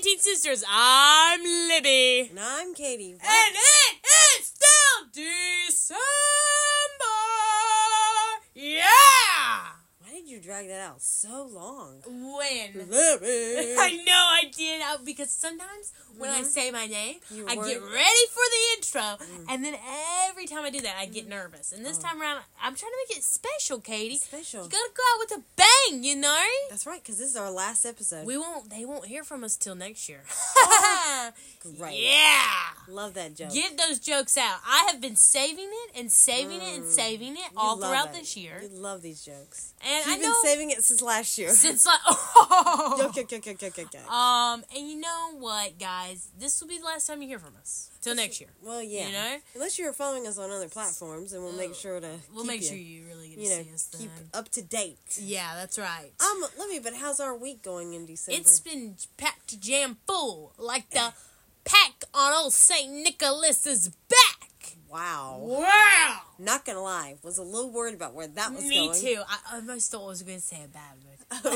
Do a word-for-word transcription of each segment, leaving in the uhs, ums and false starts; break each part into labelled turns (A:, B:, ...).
A: nineteen Sisters. I'm Libby.
B: And I'm Katie. What?
A: And it is still December. Yeah.
B: Why did you drag that out so long?
A: When?
B: Libby.
A: I know I did. I, because sometimes when
B: Mhm.
A: I say my name,
B: You
A: I
B: were-
A: get ready for the intro.
B: Mm.
A: And then every time I do that, I get nervous. And this
B: Oh.
A: time around, I'm trying to make it special, Katie.
B: Special.
A: You gotta go out with a bang, you know?
B: That's right, because this is our last episode.
A: We won't. They won't hear from us till next year.
B: Great.
A: Yeah.
B: Love that joke.
A: Get those jokes out. I have been saving it and saving it and
B: Mm.
A: saving it
B: You
A: all
B: love
A: throughout
B: it.
A: this year.
B: You love these jokes.
A: And
B: You've
A: I
B: been
A: know
B: saving it since last year.
A: since like oh.
B: Yuck, yuck, yuck, yuck, yuck, yuck, yuck.
A: Um, and you know what, guys? This will be the last time you hear from us till next year.
B: Well, yeah.
A: You know,
B: Unless you're following us on other platforms, and we'll make sure to
A: we'll
B: keep
A: make
B: you,
A: sure you really get to
B: you know,
A: see us then.
B: keep up to date.
A: Yeah, that's right.
B: Um, let me, but how's our week going in December?
A: It's been packed jam full, like the pack on old Saint Nicholas's back.
B: Wow.
A: Wow.
B: Not gonna lie, was a little worried about where that was
A: Me
B: going.
A: too. I almost thought I was going to say a bad word.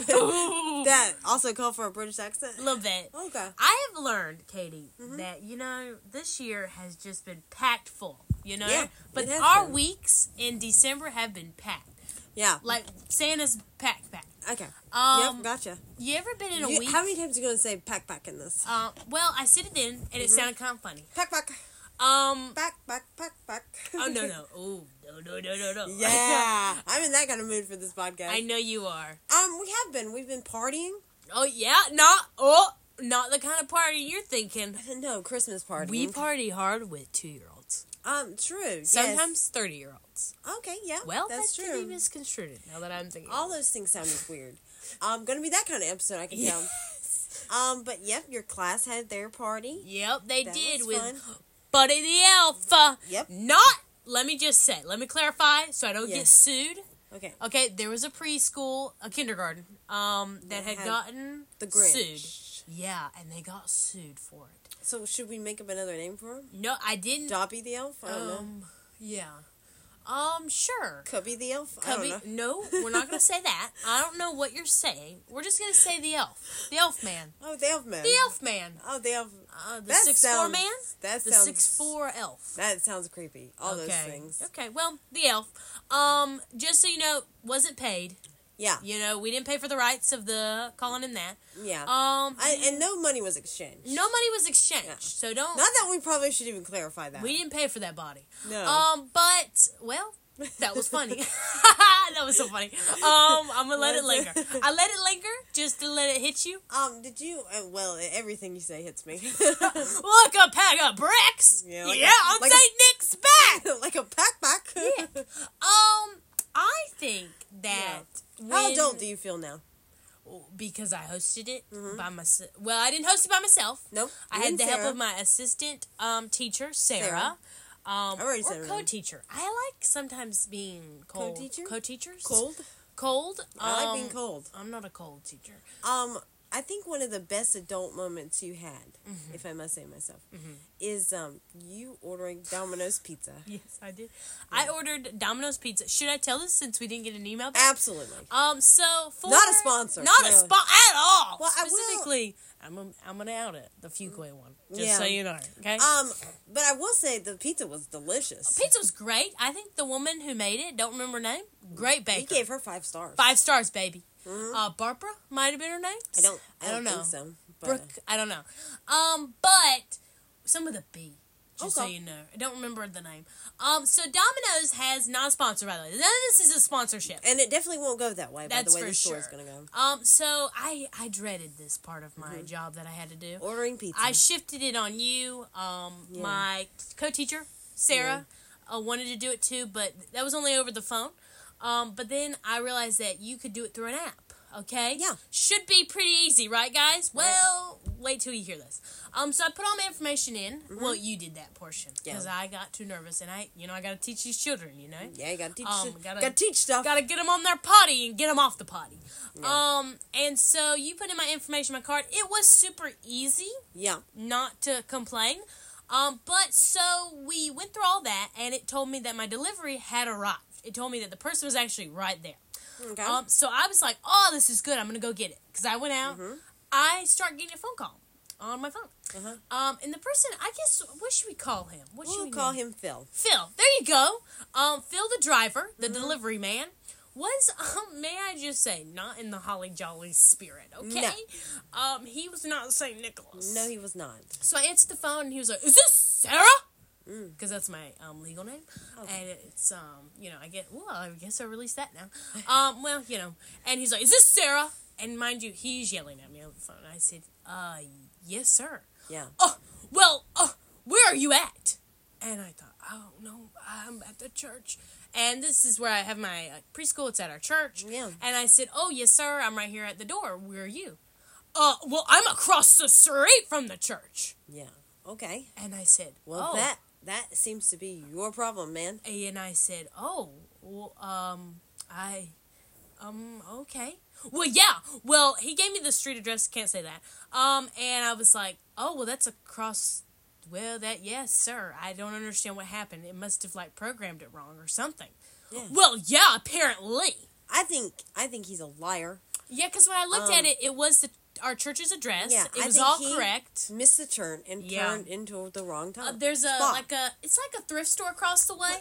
B: That also called for a British accent?
A: A little bit.
B: Okay.
A: I have learned, Katie,
B: Mhm.
A: that, you know, this year has just been packed full, you know?
B: Yeah,
A: but
B: it has
A: our
B: been.
A: weeks in December have been packed.
B: Yeah.
A: Like Santa's pack pack.
B: Okay.
A: Um,
B: yep, gotcha.
A: You ever been in a
B: You-
A: week?
B: how many times are you going to say pack pack in this?
A: Uh, well, I said it in, and it
B: Mhm.
A: sounded kind of funny.
B: Pack pack.
A: Um,
B: Pack pack pack pack.
A: oh, no, no. Oh, no, no, no, no, no.
B: Yeah. I'm in that kind of mood for this podcast.
A: I know you are.
B: Um, we have been. We've been partying.
A: Oh, yeah? Not, oh, not the kind of party you're thinking.
B: No, Christmas party.
A: We party hard with two-year-olds.
B: Um, true.
A: Sometimes thirty-year-olds.
B: Yes. Okay, yeah.
A: Well,
B: that's
A: that
B: true.
A: could be misconstrued now that I'm thinking.
B: All those things sounded weird. Um, gonna be that kind of episode, I can tell.
A: Yes.
B: Um, but yep, your class had their party.
A: Yep, they
B: That
A: did
B: was
A: with
B: fun.
A: Buddy the Elf. Uh,
B: Yep.
A: Not, let me just say, let me clarify so I don't
B: Yeah.
A: get sued.
B: Okay.
A: Okay, there was a preschool, a kindergarten, um, that
B: That
A: had
B: had
A: gotten
B: The Grinch.
A: sued. Yeah, and they got sued for it.
B: So should we make up another name for him?
A: No, I didn't.
B: Dobby the elf? I don't know.
A: Um, yeah. Um, sure.
B: Cubby the elf?
A: Cubby,
B: I don't know.
A: no, we're not going to say that. I don't know what you're saying. We're just going to say the elf. The elf man.
B: Oh, the elf man.
A: The elf man.
B: Oh, the elf.
A: Uh, the
B: That
A: six four
B: sounds-
A: man?
B: That
A: The
B: sounds
A: six four elf.
B: That sounds creepy. All
A: okay.
B: those things.
A: Okay, well, the elf. Um, just so you know, wasn't paid.
B: Yeah.
A: You know, we didn't pay for the rights of the calling him that.
B: Yeah.
A: Um,
B: I, and no money was exchanged.
A: no money was exchanged,
B: Yeah.
A: so don't.
B: Not that we probably should even clarify that.
A: We didn't pay for that body.
B: No.
A: Um, but well, that was funny. That was so funny. Um, I'm gonna let it linger. I let it linger just to let it hit you.
B: Um, did you? Uh, well, everything you say hits me.
A: Look, a pack of bricks.
B: Yeah,
A: Yeah,
B: like a-
A: on
B: like a-
A: Saint Nick's back.
B: like a pack pack.
A: Yeah. Um, I think that
B: How
A: when-
B: adult do you feel now?
A: because I hosted it
B: Mhm.
A: by myself. Well, I didn't host it by myself.
B: Nope.
A: I
B: You
A: had
B: and
A: the help
B: Sarah.
A: of my assistant um, teacher, Sarah.
B: Sarah.
A: Um,
B: I already
A: or
B: said her name.
A: co-teacher. I like sometimes being cold.
B: Co-teacher?
A: Co-teachers.
B: Cold.
A: Cold.
B: I like
A: um,
B: being cold.
A: I'm not a cold teacher.
B: Um, I think one of the best adult moments you had,
A: Mhm.
B: if I must say myself,
A: Mhm.
B: is um you ordering Domino's pizza.
A: Yes, I did. I ordered Domino's Pizza. Should I tell this since we didn't get an email back?
B: Absolutely.
A: Um, so for
B: Not a sponsor,
A: not a
B: no.
A: spot at all.
B: Well, I will-
A: Specifically, I'm a, I'm gonna out it the Fuquay one, just
B: Yeah.
A: so you know. Okay.
B: Um, but I will say the pizza was delicious.
A: Pizza was great. I think the woman who made it, don't remember her name, great
B: We
A: baker.
B: gave her five stars.
A: Five stars, baby.
B: Mhm.
A: Uh, Barbara might have been her name.
B: I don't. I,
A: I don't
B: don't
A: know.
B: think so. But,
A: Brooke, I don't know. Um, but some with a B, just so
B: Okay.
A: you know. I don't remember the name. Um, so Domino's has not a sponsor, by the way. None of this is a sponsorship.
B: and it definitely won't go that way.
A: That's
B: by the way
A: for
B: the store's
A: sure.
B: gonna go.
A: Um, so I I dreaded this part of my
B: Mhm.
A: job that I had to do.
B: Ordering pizza.
A: I shifted it on you. Um,
B: Yeah.
A: my co-teacher Sarah uh, wanted to do it too, but that was only over the phone. Um, but then I realized that you could do it through an app. Okay.
B: Yeah.
A: Should be pretty easy, right, guys?
B: Right.
A: Well, wait till you hear this. Um, so I put all my information in.
B: Mhm.
A: Well, you did that portion because
B: Yeah.
A: I got too nervous, and I, you know, I got to teach these children. You know.
B: yeah, you gotta teach.
A: Um,
B: shit.
A: gotta-
B: gotta teach stuff.
A: Got to get them on their potty and get them off the potty.
B: Yeah.
A: Um, and so you put in my information, my card. It was super easy,
B: yeah.
A: not to complain. Um, but so we went through all that, and it told me that my delivery had arrived. It told me that the person was actually right there.
B: Okay.
A: Um, so I was like, oh, this is good. I'm going to go get it. Because I went out.
B: Mhm.
A: I start getting a phone call. on my phone.
B: Uh-huh.
A: Um, and the person, I guess, what should we call him? What should
B: We'll
A: we
B: call
A: name?
B: him Phil.
A: Phil. There you go. Um, Phil, the driver, the
B: Mm-hmm.
A: delivery man, was, um, may I just say, not in the holly jolly spirit. Okay.
B: No.
A: Um, he was not Saint Nicholas.
B: No, he was not.
A: So I answered the phone, and he was like, "Is this Sarah?" Because that's my um, legal name,
B: Okay.
A: and it's um, you know, I get well, I guess I released that now. Um, well, you know, and he's like, "Is this Sarah?" And mind you, he's yelling at me on the phone. I said, "Uh, yes, sir."
B: Yeah.
A: Oh, well, uh, where are you at? And I thought, oh no, I'm at the church. And this is where I have my uh, preschool. It's at our church.
B: Yeah.
A: And I said, oh yes, sir. I'm right here at the door. Where are you? Uh, well, I'm across the street from the church.
B: Yeah. Okay.
A: And I said,
B: Well,
A: oh.
B: that that seems to be your problem, man.
A: And I said, oh, well, um, I, um, okay. Well, yeah. Well, he gave me the street address. Can't say that. Um, and I was like, oh, well, that's across. Well, that yes, sir. I don't understand what happened. It must have like programmed it wrong or something.
B: Yeah.
A: Well, yeah, apparently.
B: I think I think he's a liar.
A: Yeah, because when I looked
B: Um,
A: at it, it was the our church's address.
B: Yeah,
A: it
B: I
A: was
B: think
A: all
B: he
A: correct.
B: Missed the turn and
A: Yeah.
B: turned into the wrong
A: Uh,
B: time.
A: there's a
B: Spot.
A: like a it's like a thrift store across the way.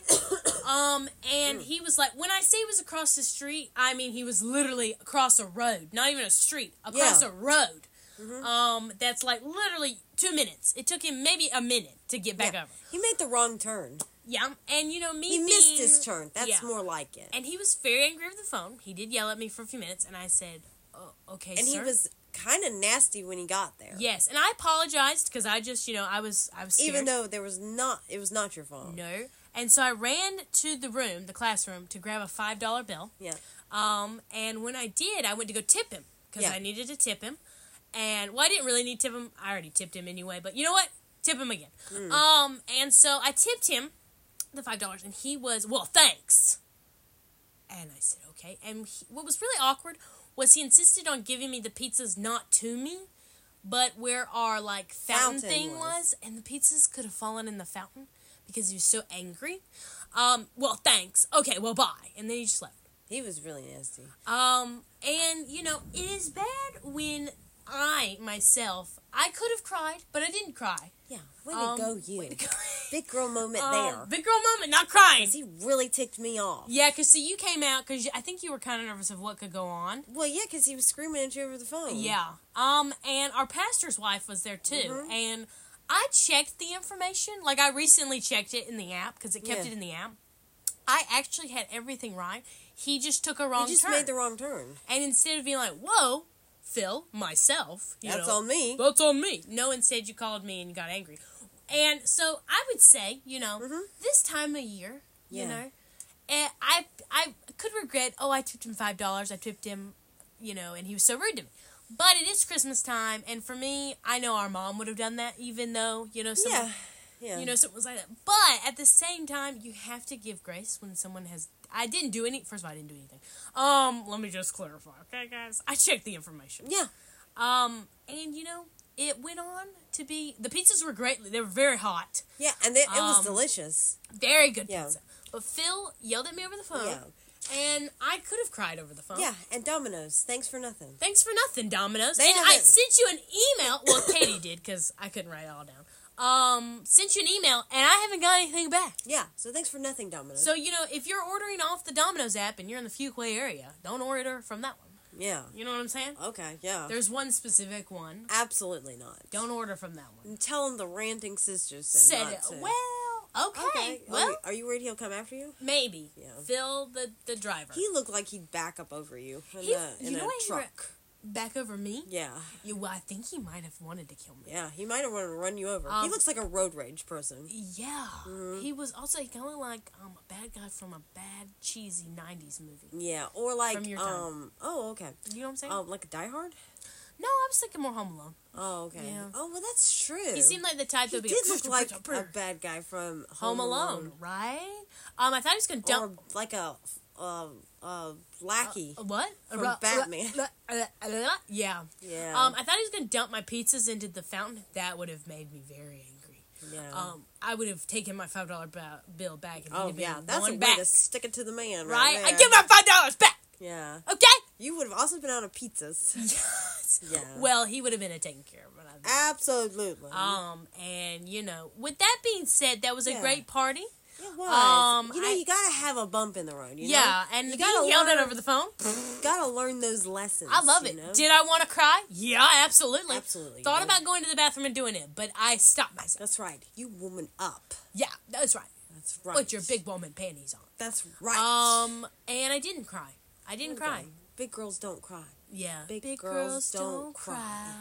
A: um, and he was like, when I say he was across the street, I mean he was literally across a road, not even a street, across
B: Yeah.
A: a road. Um, that's like literally two minutes. It took him maybe a minute to get back
B: Yeah.
A: over.
B: He made the wrong turn.
A: Yeah, and you know me.
B: He missed
A: being-
B: his turn. That's
A: yeah.
B: more like it.
A: And he was very angry over the phone. He did yell at me for a few minutes, and I said, oh, "Okay,
B: And
A: sir."
B: he was kind of nasty when he got there.
A: Yes, and I apologized because I just, you know, I was, I was scared.
B: Even though there was not, it was not your fault.
A: No. And so I ran to the room, the classroom, to grab a five dollar bill.
B: Yeah.
A: Um, and when I did, I went to go tip him because
B: Yeah.
A: I needed to tip him. And, well, I didn't really need to tip him. I already tipped him anyway, but you know what? Tip him again.
B: Mm.
A: Um, and so I tipped him the five dollars, and he was, well, thanks. And I said, okay. And he, what was really awkward was he insisted on giving me the pizzas not to me, but where our, like, fountain,
B: Fountain
A: thing
B: was.
A: was, and the pizzas could have fallen in the fountain because he was so angry. Um, well, thanks. Okay, well, bye. And then he just left.
B: He was really nasty.
A: Um, and, you know, it is bad when I, myself, I could have cried, but I didn't cry.
B: Yeah. Way to
A: Um,
B: go, you.
A: way to go.
B: Big girl moment
A: Um,
B: there.
A: Big girl moment, not crying.
B: 'Cause he really ticked me off.
A: Yeah, because, see, you came out because I think you were kind of nervous of what could go on.
B: Well, yeah, because he was screaming at you over the phone.
A: Yeah. Um, and our pastor's wife was there, too.
B: Mhm.
A: And I checked the information. Like, I recently checked it in the app because it kept
B: Yeah.
A: it in the app. I actually had everything right. He just took a wrong
B: He just
A: turn.
B: made the wrong turn.
A: And instead of being like, whoa, Phil, myself. You
B: That's
A: know,
B: on me.
A: That's on me. No, instead you called me and you got angry. And so I would say, you know,
B: Mhm.
A: this time of year, you
B: Yeah.
A: know, and I I could regret, oh, I tipped him five dollars. I tipped him, you know, and he was so rude to me. But it is Christmas time, and for me, I know our mom would have done that, even though, you know, someone,
B: Yeah. Yeah.
A: you know, something was like that. But at the same time, you have to give grace when someone has. I didn't do any. First of all, I didn't do anything. Um, let me just clarify, okay, guys. I checked the information.
B: Yeah.
A: Um, and you know, it went on to be the pizzas were great. They were very hot,
B: Yeah, and it, it was
A: Um,
B: delicious.
A: very good
B: Yeah.
A: pizza. But Phil yelled at me over the phone,
B: Yeah.
A: and I could have cried over the phone.
B: Yeah, and Domino's. Thanks for nothing.
A: Thanks for nothing, Domino's.
B: They
A: and I
B: haven't-
A: sent you an email. Well, Katie did because I couldn't write it all down. Um, sent you an email, and I haven't got anything back.
B: Yeah, so thanks for nothing, Domino's.
A: So you know, if you're ordering off the Domino's app and you're in the Fuquay area, don't order from that one.
B: yeah.
A: You know what I'm saying?
B: Okay, yeah.
A: There's one specific one.
B: Absolutely not.
A: Don't order from that one.
B: And tell him the ranting sisters said,
A: Said
B: not
A: it.
B: to.
A: Well, okay.
B: Okay.
A: Well,
B: are, you, are you worried he'll come after you?
A: maybe.
B: Yeah.
A: Phil, the the driver.
B: He looked like he'd back up over you in,
A: He-
B: a, in
A: you know
B: a
A: what he re-
B: truck.
A: Back over me?
B: Yeah.
A: You, well, I think he might have wanted to kill me.
B: Yeah, he might have wanted to run you over. he
A: Um,
B: looks like a road rage person.
A: Yeah.
B: Mhm.
A: He was also kind of like um, a bad guy from a bad, cheesy nineties movie.
B: Yeah, or like,
A: From your time.
B: um, oh, okay.
A: You know what I'm saying?
B: Um, like a Die Hard?
A: no, I was thinking more Home Alone.
B: Oh, okay.
A: Yeah.
B: Oh, well, that's true.
A: He seemed like the type
B: He
A: that would be
B: did
A: like,
B: look like
A: "Prr,
B: a
A: prr, prr."
B: bad guy from
A: Home Alone, right? Um, I thought he was going to dump...
B: Or like a, uh, uh, lackey.
A: Uh, what?
B: From
A: Ra-
B: Batman.
A: ra- ra- ra- ra- yeah.
B: yeah.
A: Um, I thought he was going to dump my pizzas into the fountain. That would have made me very angry.
B: yeah.
A: Um, I would have taken my five dollar ba- bill back and
B: oh,
A: he'd have been
B: yeah. That's a
A: going
B: way
A: back.
B: to stick it to the man,
A: Right?
B: right?
A: I
B: there.
A: give my five dollars back.
B: Yeah.
A: Okay.
B: You would have also been out of pizzas.
A: Yes.
B: Yeah.
A: Well, he would have been a taken care of. But I
B: Absolutely.
A: Um, and you know, with that being said, that was a
B: Yeah.
A: great party.
B: It was.
A: Um,
B: you know,
A: I-
B: you gotta have a bump in the road. You know?
A: Yeah, and
B: you
A: you
B: gotta
A: yelled at
B: learn-
A: over the phone.
B: Gotta learn those lessons.
A: I love
B: you
A: it.
B: know?
A: Did I want to cry? Yeah, absolutely.
B: Absolutely, you
A: Thought
B: did.
A: about going to the bathroom and doing it, but I stopped myself.
B: That's right. You woman up.
A: Yeah, that's right.
B: That's right.
A: Put your big woman panties on.
B: That's right.
A: Um, and I didn't cry. I didn't
B: Okay.
A: cry.
B: Big girls don't cry.
A: Yeah,
B: Big girls don't cry.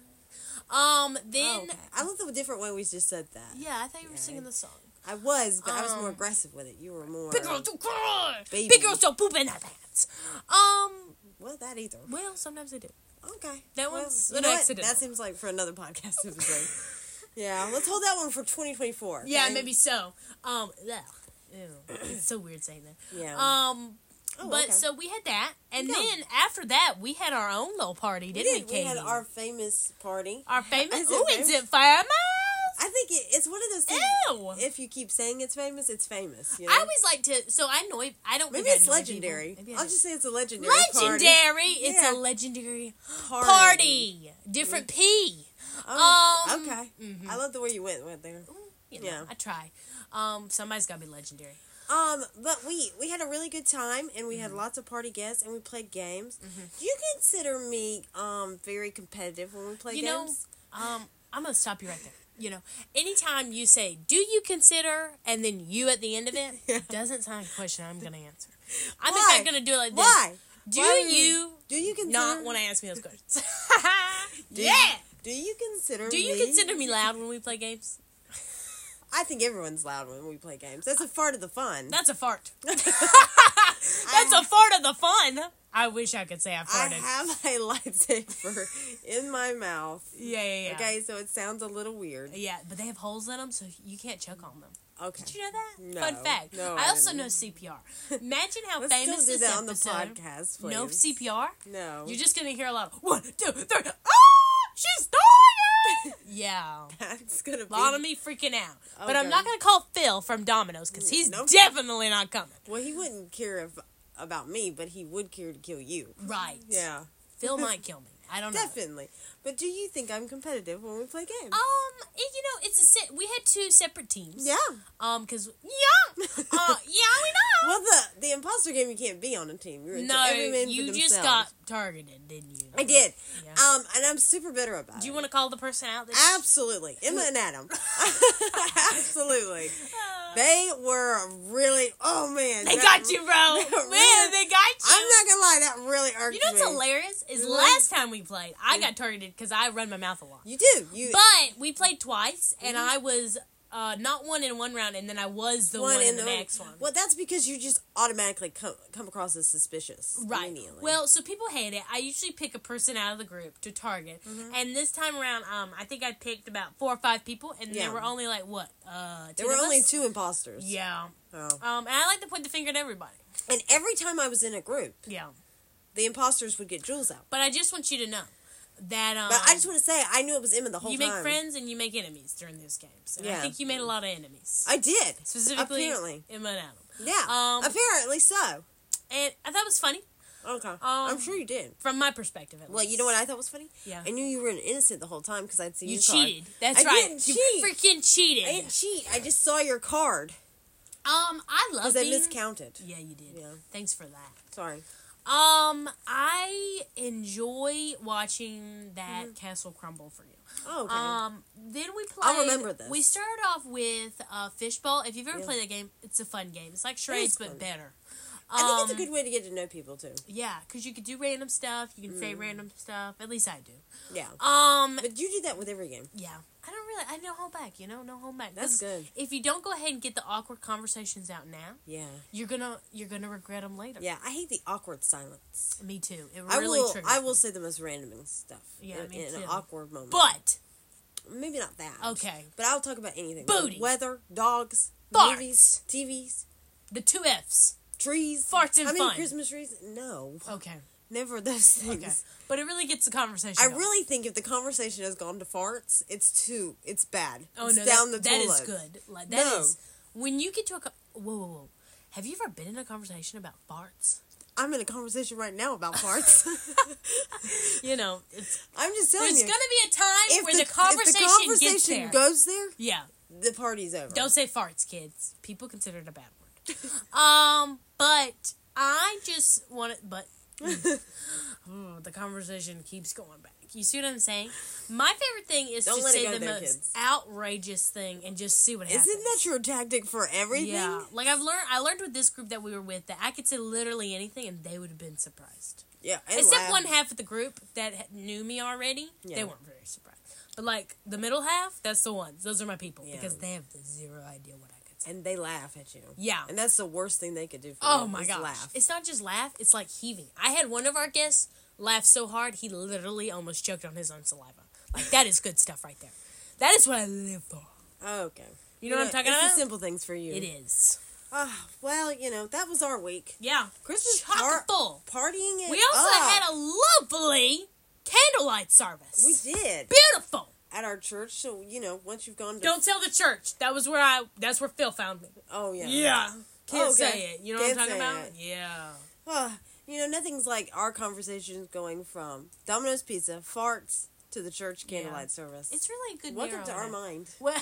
A: Um,
B: Oh,
A: then
B: okay. I love the different way we just said that.
A: yeah, I thought you were
B: Yeah.
A: singing the song.
B: I was, but I was more
A: Um,
B: aggressive with it. You were more.
A: Big girls don't cry.
B: Baby.
A: Big girls don't poop in their pants. Um,
B: Well, that either.
A: well, sometimes they do.
B: Okay.
A: That
B: well,
A: one's
B: you
A: an
B: know what?
A: accident.
B: That seems like for another podcast episode. Yeah, let's hold that one for twenty twenty-four.
A: Yeah,
B: okay?
A: maybe so. Um, ugh. Ew. It's so weird saying that.
B: Yeah.
A: Um,
B: Oh,
A: but
B: okay.
A: so we had that, and
B: Yeah.
A: then after that, we had our own little party,
B: we
A: didn't we,
B: did.
A: Katie?
B: We had our famous party.
A: Our famous.
B: Is it
A: Oh,
B: famous?
A: is it famous?
B: I think it, it's one of those things.
A: Ew.
B: If you keep saying it's famous, it's famous. You know?
A: I always like to. So I know. I don't.
B: Maybe
A: think I
B: it's
A: annoy
B: legendary.
A: people. Maybe I
B: I'll
A: do.
B: just say it's a legendary.
A: legendary. It's
B: Yeah.
A: a legendary
B: Party.
A: party. Different P.
B: Oh,
A: Um,
B: okay.
A: mhm.
B: I love the way you went with there.
A: You know,
B: Yeah.
A: I try. Um, somebody's got to be legendary.
B: Um, but we we had a really good time, and we
A: Mm-hmm.
B: had lots of party guests, and we played games. Do you consider me um very competitive when we play
A: You know,
B: games?
A: um, I'm gonna stop you right there. You know, anytime you say, "Do you consider?" and then you at the end of it,
B: Yeah.
A: doesn't sound like a question I'm gonna answer. I'm in
B: Why?
A: fact gonna do it like this.
B: Why?
A: Do
B: Why do
A: you
B: Do you consider
A: not want to ask me those questions?
B: Do
A: yeah.
B: You, do you consider?
A: Do you
B: me,
A: consider me loud when we play games?
B: I think everyone's loud when we play games. That's a part of the fun.
A: That's a fart. That's a fart of the fun. I wish I could say I
B: I
A: farted.
B: have a lightsaber in my mouth.
A: yeah, yeah, yeah.
B: Okay, so it sounds a little weird.
A: Yeah, but they have holes in them, so you can't choke on them.
B: Okay.
A: Did you know that?
B: No.
A: Fun fact.
B: No,
A: I
B: I
A: also
B: didn't.
A: know C P R. Imagine how
B: Let's
A: famous
B: don't do
A: this
B: that on the
A: episode.
B: podcast, please.
A: No C P R.
B: No.
A: You're just gonna hear a lot of one, two, three. Ah, she's dying. yeah,
B: That's gonna
A: a
B: be.
A: lot of me freaking out. But I'm
B: Okay.
A: not gonna call Phil from Domino's because he's
B: Nope.
A: definitely not coming.
B: Well, he wouldn't care if, about me, but he would care to kill you.
A: Right.
B: Yeah,
A: Phil might kill me. I don't know.
B: definitely. But do you think I'm competitive when we play games?
A: Um, it, you know, it's a se- we had two separate teams.
B: Yeah.
A: Um, cause yeah, uh, yeah, we know.
B: Well, the the imposter game, you can't be on a team. You're
A: No,
B: every man for
A: you
B: themselves.
A: just got targeted, didn't you?
B: I did.
A: Yeah.
B: Um, and I'm super bitter about
A: Do you
B: it.
A: want to call the person out? That
B: Absolutely, Emma and Adam. Absolutely,
A: Uh,
B: they were really. Oh man,
A: they
B: that-
A: got you, bro.
B: that
A: Man,
B: really-
A: they got you.
B: I'm not gonna lie, that really irked
A: You know what's
B: me.
A: hilarious? Is
B: Really?
A: last time we played, I got targeted because I run my mouth a lot.
B: You do. You
A: But we played twice, and
B: Mhm.
A: I was uh, not one in one round, and then I was the one, in the, next one.
B: Well, that's because you just automatically come come across as suspicious.
A: Right.
B: Immediately.
A: Well, so people hate it. I usually pick a person out of the group to target,
B: Mm-hmm.
A: and this time around, um, I think I picked about four or five people, and
B: Yeah.
A: there were only like what, uh,
B: there
A: ten
B: were
A: of
B: only
A: us?
B: two imposters.
A: Yeah.
B: Oh.
A: Um, and I like to point the finger at everybody.
B: And every time I was in a group,
A: Yeah.
B: the imposters would get Jules out.
A: But I just want you to know that um,
B: But I just want to say, I knew it was Emma the whole
A: you
B: time.
A: make friends and you make enemies during these games. And I
B: Yeah.
A: think you made a lot of enemies.
B: I did.
A: Specifically,
B: Apparently.
A: Emma and Adam.
B: Yeah.
A: Um,
B: apparently so.
A: And I thought it was funny,
B: Okay. I'm sure you did.
A: from my perspective at
B: Well,
A: least.
B: you know what I thought was funny?
A: Yeah.
B: I knew you were an innocent the whole time because I'd seen
A: You
B: your card.
A: cheated. That's
B: I
A: right.
B: didn't
A: you
B: cheat.
A: freaking cheated.
B: I didn't cheat. I just saw your card
A: Um, I love
B: because I
A: being...
B: miscounted.
A: Yeah, you did.
B: Yeah.
A: Thanks for that.
B: Sorry.
A: Um, I enjoy watching that castle crumble for you.
B: Oh, okay.
A: Um, then we played.
B: I'll remember this.
A: We started off with uh, Fishbowl. If you've ever
B: Yeah.
A: played that game, it's a fun game. It's like charades, but
B: fun.
A: better.
B: I think it's a
A: Um,
B: good way to get to know people too.
A: Yeah, because you could do random stuff. You can
B: Mm.
A: say random stuff. At least I do.
B: Yeah.
A: Um,
B: But you do that with every game.
A: yeah. I don't really. I don't hold back. You know, no hold back.
B: That's
A: 'Cause
B: good.
A: If you don't go ahead and get the awkward conversations out now,
B: Yeah.
A: you're gonna you're gonna regret them later.
B: Yeah. I hate the awkward silence.
A: Me too. It
B: I
A: really
B: will.
A: triggers
B: I will
A: me.
B: say the most random stuff.
A: Yeah,
B: in,
A: me
B: in
A: too.
B: an awkward moment.
A: But
B: maybe not that.
A: okay,
B: But I'll talk about anything.
A: Booty.
B: Weather, dogs,
A: Farts.
B: movies, T Vs,
A: the two F's.
B: trees.
A: Farts and
B: I mean,
A: fun.
B: Christmas trees. No,
A: Okay.
B: never those things.
A: Okay. But it really gets the conversation.
B: I
A: going.
B: really think if the conversation has gone to farts, it's too. It's bad.
A: Oh
B: it's
A: no,
B: down
A: that,
B: the
A: that
B: toilet.
A: is good. Like that is
B: No.
A: when you get to a co- whoa, whoa, whoa. Have you ever been in a conversation about farts?
B: I'm in a conversation right now about farts.
A: You know, it's,
B: I'm just telling
A: there's
B: you.
A: going to be a time
B: If
A: where
B: the,
A: the, conversation,
B: if the conversation
A: gets there.
B: goes there,
A: Yeah.
B: the party's over.
A: Don't say farts, kids. People consider it a bad word. um, but I just want to, but oh, the conversation keeps going back. You see what I'm saying? My favorite thing is
B: Don't
A: to
B: let it
A: say
B: go
A: the
B: there,
A: most
B: kids.
A: outrageous thing and just see what happens.
B: Isn't that your tactic for everything?
A: Yeah. Like I've learned, I learned with this group that we were with that I could say literally anything and they would have been surprised.
B: Yeah. and
A: Except
B: laugh.
A: one half of the group that ha- knew me already,
B: Yeah.
A: they weren't very surprised. But like the middle half, that's the ones. Those are my people
B: Yeah.
A: because they have zero idea what I could say.
B: And they laugh at you.
A: Yeah.
B: And that's the worst thing they could do for
A: Oh
B: you.
A: my
B: is
A: gosh.
B: laugh.
A: It's not just laugh, it's like heaving. I had one of our guests laugh so hard he literally almost choked on his own saliva. Like that is good stuff right there. That is what I live for.
B: Okay.
A: You know what I'm talking
B: it's
A: about?
B: the simple things for you.
A: It is.
B: Ah, well, you know, that was our week.
A: Yeah.
B: Christmas
A: Chock
B: par-
A: full.
B: partying it
A: We also
B: up.
A: had a lovely candlelight service.
B: We did.
A: Beautiful.
B: At our church, so, you know, once you've gone to...
A: Don't tell the church. That was where I. That's where Phil found me.
B: Oh, yeah.
A: Yeah. Can't
B: Okay.
A: say it. You know
B: Can't
A: what I'm talking
B: say
A: about?
B: it.
A: Yeah.
B: Ah, you know, nothing's like our conversations going from Domino's Pizza, farts, to the church candlelight service.
A: It's really a good.
B: Welcome
A: mirror
B: to
A: on
B: our
A: it.
B: mind.
A: Well,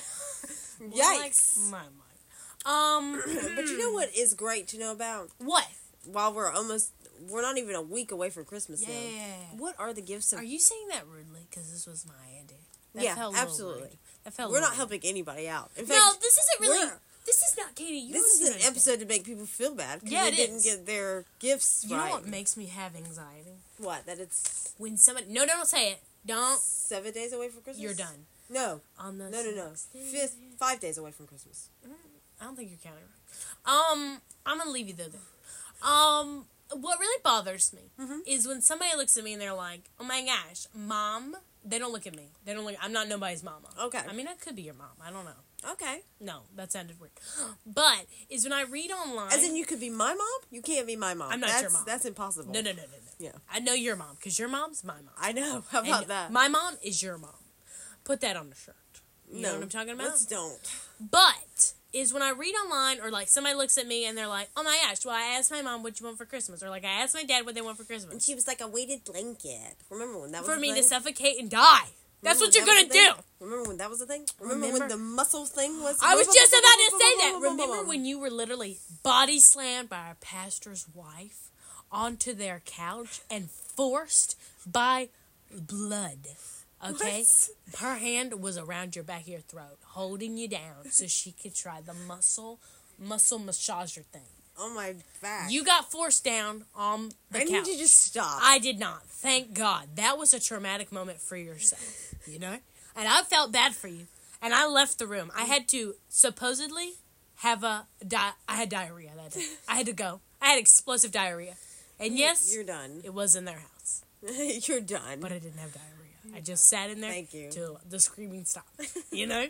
B: Yikes.
A: like my mind. Um,
B: But you know what is great to know about?
A: what?
B: While we're almost... We're not even a week away from Christmas
A: Yeah.
B: now. What are the gifts of...
A: Are you saying that rudely? Because this was my idea. That
B: Yeah,
A: felt a little
B: absolutely.
A: rude. That felt. a
B: We're not
A: little
B: helping anybody out. In
A: rude.
B: fact,
A: No, this isn't really.
B: we're-
A: This is not Katie. You
B: this
A: don't
B: is
A: see
B: an
A: anything.
B: episode to make people feel bad. 'Cause
A: Yeah,
B: they
A: it
B: didn't
A: is.
B: get their gifts
A: You
B: right.
A: know what makes me have anxiety?
B: What? That it's
A: When somebody. No, don't say it. Don't.
B: seven days away from Christmas?
A: You're done.
B: No.
A: On the
B: No, no, no.
A: sixth
B: Fifth,
A: day.
B: five days away from Christmas.
A: I don't think you're counting right. Um, I'm gonna leave you there. Then. Um, what really bothers me
B: Mhm.
A: is when somebody looks at me and they're like, "Oh my gosh, mom." They don't look at me. They don't look. I'm not nobody's mama.
B: Okay.
A: I mean, I could be your mom. I don't know.
B: Okay.
A: No, that sounded weird. But is when I read online.
B: As in, you could be my mom? You can't be my mom.
A: I'm not
B: that's,
A: your mom.
B: That's impossible.
A: no, no, no, no, no.
B: Yeah.
A: I know your mom because your mom's my mom.
B: I know. How about
A: And
B: that?
A: My mom is your mom. Put that on the shirt. You
B: no.
A: know what I'm talking about?
B: Let's don't.
A: But is when I read online or like somebody looks at me and they're like, "Oh my gosh, well I asked my mom what you want for Christmas," or like I asked my dad what they want for
B: And
A: Christmas
B: she was like a weighted blanket. Remember when that was
A: for
B: a
A: me
B: thing?
A: to suffocate and die. That's
B: Remember
A: what you're
B: when
A: gonna
B: that was a
A: do.
B: thing? Remember when that was a thing? Remember,
A: Remember-
B: when the muscle thing was?
A: I was just about to say that. Remember when you were literally body slammed by a pastor's wife onto their couch and forced by blood? Okay?
B: What?
A: Her hand was around your back of your throat, holding you down so she could try the muscle muscle massager thing.
B: on my back.
A: You got forced down on the
B: I
A: couch.
B: need you to just stop.
A: I did not. Thank God. That was a traumatic moment for yourself, you know? And I felt bad for you. And I left the room. I had to supposedly have a di- I had diarrhea that day. I had to go. I had explosive diarrhea. And yes,
B: You're done.
A: it was in their house.
B: You're done.
A: But I didn't have diarrhea. I just sat in there
B: Thank you.
A: till the screaming stopped. You know?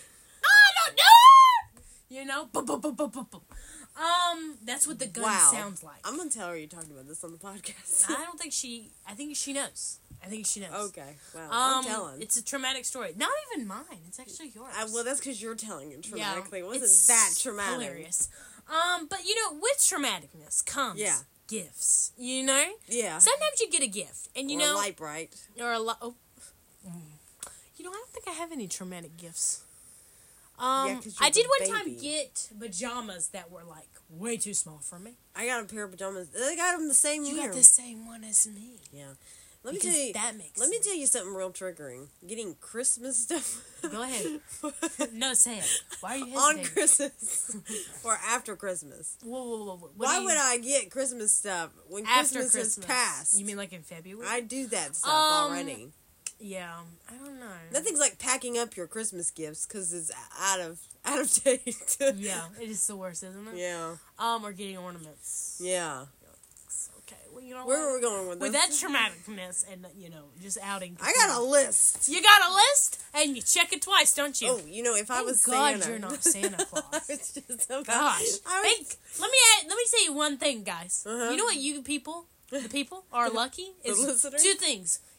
A: I don't do it! You know? Boom, boom, boom, boom, boom, boom. Um, that's what the gun
B: Wow.
A: sounds like.
B: I'm gonna tell her you're talking about this on the podcast.
A: I don't think she. I think she knows. I think she knows.
B: Okay. Well,
A: Um,
B: I'm telling.
A: it's a traumatic story. Not even mine. It's actually yours.
B: I, well, that's because you're telling it
A: yeah,
B: traumatically. It wasn't
A: it's
B: that traumatic.
A: Hilarious. Um, but you know, with traumaticness comes
B: Yeah.
A: gifts. You know,
B: Yeah.
A: sometimes you get a gift, and you
B: or
A: know,
B: light bright.
A: or a lot. Oh, Mm. you know, I don't think I have any traumatic gifts. Um,
B: Yeah, 'cause you're
A: I did
B: the
A: one time
B: baby.
A: get pajamas that were like way too small for me.
B: I got a pair of pajamas. They got them the same
A: You
B: year.
A: got the same one as me.
B: Yeah. Let me
A: Because
B: tell you.
A: that makes
B: Let me
A: sense.
B: tell you something real triggering. Getting Christmas stuff.
A: Go ahead. No, say it. Why are you
B: On
A: hesitating?
B: Christmas or after Christmas.
A: Whoa, whoa, whoa, whoa. What
B: Why
A: do you-
B: would I get Christmas stuff when
A: after
B: Christmas,
A: Christmas
B: has passed?
A: You mean like in February?
B: I do that stuff
A: Um,
B: already.
A: yeah, I don't know.
B: Nothing's like packing up your Christmas gifts because it's out of out of date.
A: Yeah, it is the worst, isn't it?
B: yeah,
A: Um, or getting ornaments.
B: yeah.
A: Okay, well, you know
B: Where
A: what?
B: are we going with
A: With
B: this?
A: that traumaticness and you know just outing.
B: I got a list.
A: You got a list, and you check it twice, don't you?
B: Oh, you know, if I
A: Thank
B: was
A: God
B: Santa,
A: you're not Santa Claus.
B: it's just about,
A: Gosh,
B: I was,
A: Thank, let me add, let me say one thing, guys.
B: Uh-huh.
A: You know what you people, the people, are lucky
B: The
A: is
B: listeners?
A: two things: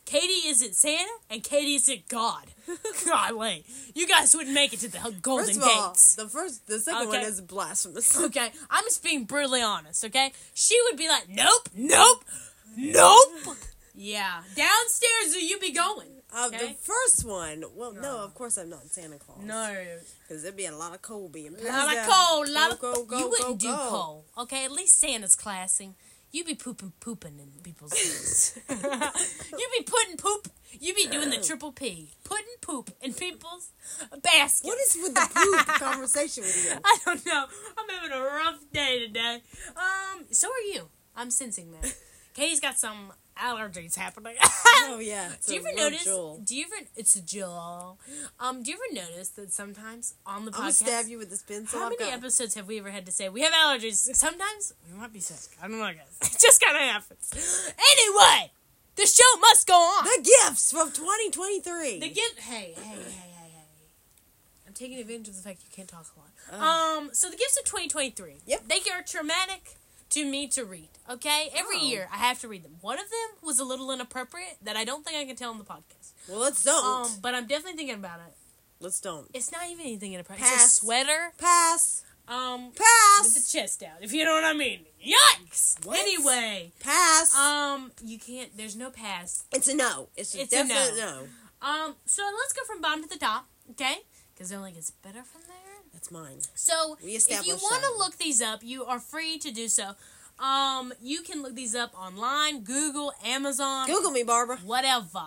A: Katie isn't Santa, and Katie isn't God. Golly, you guys wouldn't make it to the Golden
B: First of all,
A: Gates.
B: the first, the second
A: Okay.
B: one is blasphemous.
A: Okay, I'm just being brutally honest, okay? She would be like, nope, nope, nope. Yeah, downstairs do you be going?
B: Uh,
A: Okay?
B: The first one, well, no, of course I'm not Santa Claus.
A: No.
B: Because there'd be a lot of coal being passed
A: A lot of
B: out.
A: coal, a lot of...
B: Go, go, go,
A: you wouldn't
B: go,
A: do
B: go.
A: coal, okay? At least Santa's classy. You be pooping, pooping in people's ears. You be putting poop. You be doing the triple P. Putting poop in people's baskets.
B: What is with the poop conversation with you?
A: I don't know. I'm having a rough day today. Um, so are you. I'm sensing that. Katie's got some allergies happening.
B: Oh, yeah.
A: Do you ever notice? Do you ever? It's a jewel. Um, do you ever notice that sometimes on the podcast?
B: I'm going to stab you with this pencil.
A: How
B: I've
A: many
B: got-
A: episodes have we ever had to say we have allergies? Sometimes we might be sick. I don't know, guys. It just kind of happens. Anyway, the show must go on.
B: The gifts from twenty twenty-three.
A: The gift. Hey, hey, hey, hey, hey. I'm taking advantage of the fact you can't talk a lot.
B: Oh.
A: Um, so the gifts of twenty twenty-three.
B: Yep.
A: They are traumatic to me to read. Okay, every
B: Oh.
A: year I have to read them. One of them was a little inappropriate that I don't think I can tell on the podcast.
B: Well, let's don't.
A: Um, but I'm definitely thinking about it.
B: let's don't.
A: It's not even anything inappropriate. It's
B: Pass.
A: a sweater.
B: Pass.
A: Um.
B: Pass.
A: With the chest out, if you know what I mean. Yikes!
B: What?
A: Anyway,
B: Pass.
A: um, you can't. There's no pass.
B: it's a no. It's a
A: It's a
B: definite
A: no.
B: no.
A: Um, so let's go from bottom to the top, okay? Because it only gets better from there.
B: That's mine.
A: So
B: We
A: if you
B: established
A: want to
B: that.
A: look these up, you are free to do so. Um, you can look these up online, Google, Amazon,
B: Google me, Barbara.
A: whatever.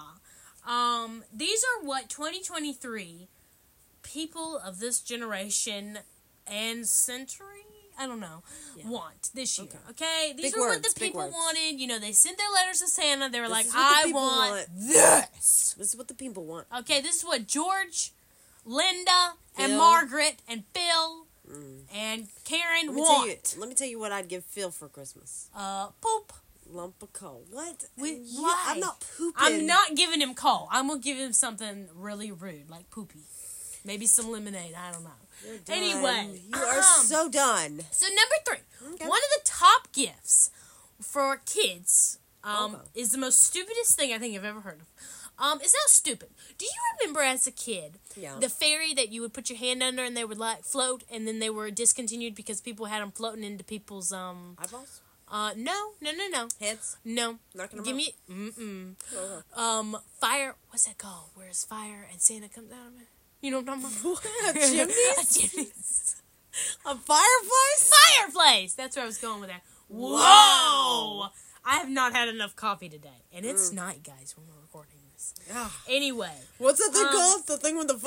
A: Um, these are what twenty twenty-three people of this generation and century, I don't know,
B: Yeah.
A: want this year.
B: Okay.
A: Okay, these
B: Big
A: are what
B: words,
A: the
B: big
A: people
B: words.
A: wanted. You know, they sent their letters to Santa. They were
B: This
A: like,
B: is what the
A: "I
B: people
A: want,
B: want.
A: this."
B: This is what the people want.
A: Okay, this is what George, Linda, and
B: Phil.
A: Margaret, and Phil,
B: Mm.
A: and Karen
B: Let me tell you.
A: want.
B: Let me tell you what I'd give Phil for Christmas.
A: Uh, poop.
B: Lump of coal. What?
A: We-
B: You-
A: why?
B: I'm not pooping.
A: I'm not giving him coal. I'm gonna give him something really rude, like poopy. Maybe some lemonade. I don't know.
B: You're done.
A: Anyway,
B: you are
A: um,
B: so done.
A: So number three,
B: Okay.
A: one of the top gifts for kids um,
B: Okay.
A: is the most stupidest thing I think I've ever heard of. Um, it's not stupid. Do you remember as a kid
B: Yeah.
A: the fairy that you would put your hand under and they would like float, and then they were discontinued because people had them floating into people's um
B: Eyeballs?
A: uh no no no no
B: Heads?
A: no
B: Knocking them
A: give
B: out?
A: me mm mm
B: Okay.
A: um fire, what's that called? Where's fire and Santa comes out of it? You know what I'm talking about?
B: What? Chimneys?
A: A chimneys.
B: A fireplace?
A: Fireplace. That's where I was going with that. Whoa!
B: Wow.
A: I have not had enough coffee today, and it's night, guys, when we're recording this.
B: Ah.
A: Anyway,
B: What's that thing
A: Um,
B: called? The thing with the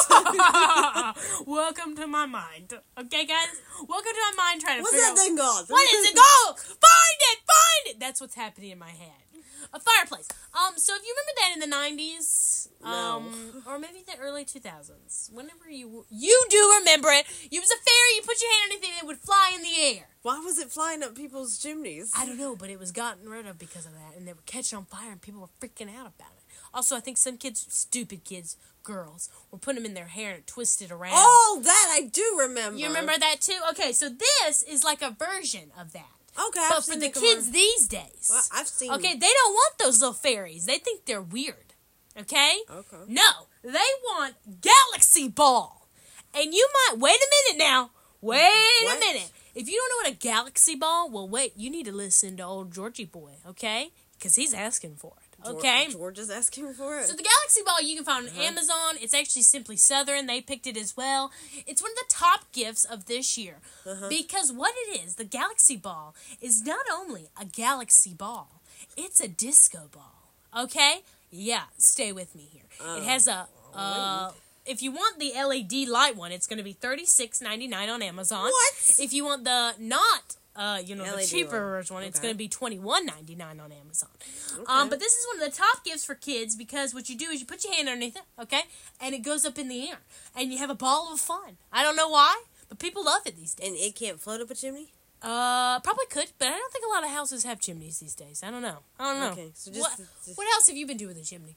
B: fires?
A: welcome to my mind. Okay, guys, welcome to my mind. Trying to
B: What's
A: figure
B: that
A: out
B: thing called?
A: what is it called. Find it, find it. That's what's happening in my head. A fireplace. Um, so if you remember that in the nineties, um, or maybe the early two thousands, whenever you you do remember it, it was a fairy. You put your hand on anything, it would fly in the air.
B: Why was it flying up people's chimneys?
A: I don't know, but it was gotten rid of because of that, and they were catching on fire, and people were freaking out about it. Also, I think some kids, stupid kids, girls, were putting them in their hair and twisted around.
B: Oh, that I do remember.
A: You remember that too? Okay, so this is like a version of that.
B: Okay, I've
A: But for
B: seen
A: the
B: commer-
A: kids these days,
B: Well, I've seen.
A: okay, they don't want those little fairies. They think they're weird. Okay?
B: Okay.
A: No, they want Galaxy Ball. And you might, wait a minute now. Wait
B: What?
A: a minute. If you don't know what a Galaxy Ball, well, wait, you need to listen to old Georgie Boy, okay? Because he's asking for it,
B: Geor-
A: okay?
B: George is asking for it.
A: So the Galaxy Ball you can find on
B: Uh-huh.
A: Amazon. It's actually Simply Southern. They picked it as well. It's one of the top gifts of this year.
B: Uh-huh.
A: Because what it is, the Galaxy Ball is not only a Galaxy Ball, it's a disco ball. Okay? Yeah, stay with me here. It has a uh if you want the L E D light one, it's going to be thirty-six ninety-nine on Amazon.
B: What?
A: If you want the not uh, you know,
B: L E D
A: the cheaper
B: one.
A: one, it's
B: Okay.
A: going to be twenty-one ninety-nine on Amazon. Um, but this is one of the top gifts for kids because what you do is you put your hand underneath it, okay, and it goes up in the air, and you have a ball of fun. I don't know why, but people love it these days.
B: And it can't float up a chimney?
A: Uh, probably could, but I don't think a lot of houses have chimneys these days. I don't know. I don't know.
B: Okay, so just-
A: what,
B: just-
A: what else have you been doing with a chimney?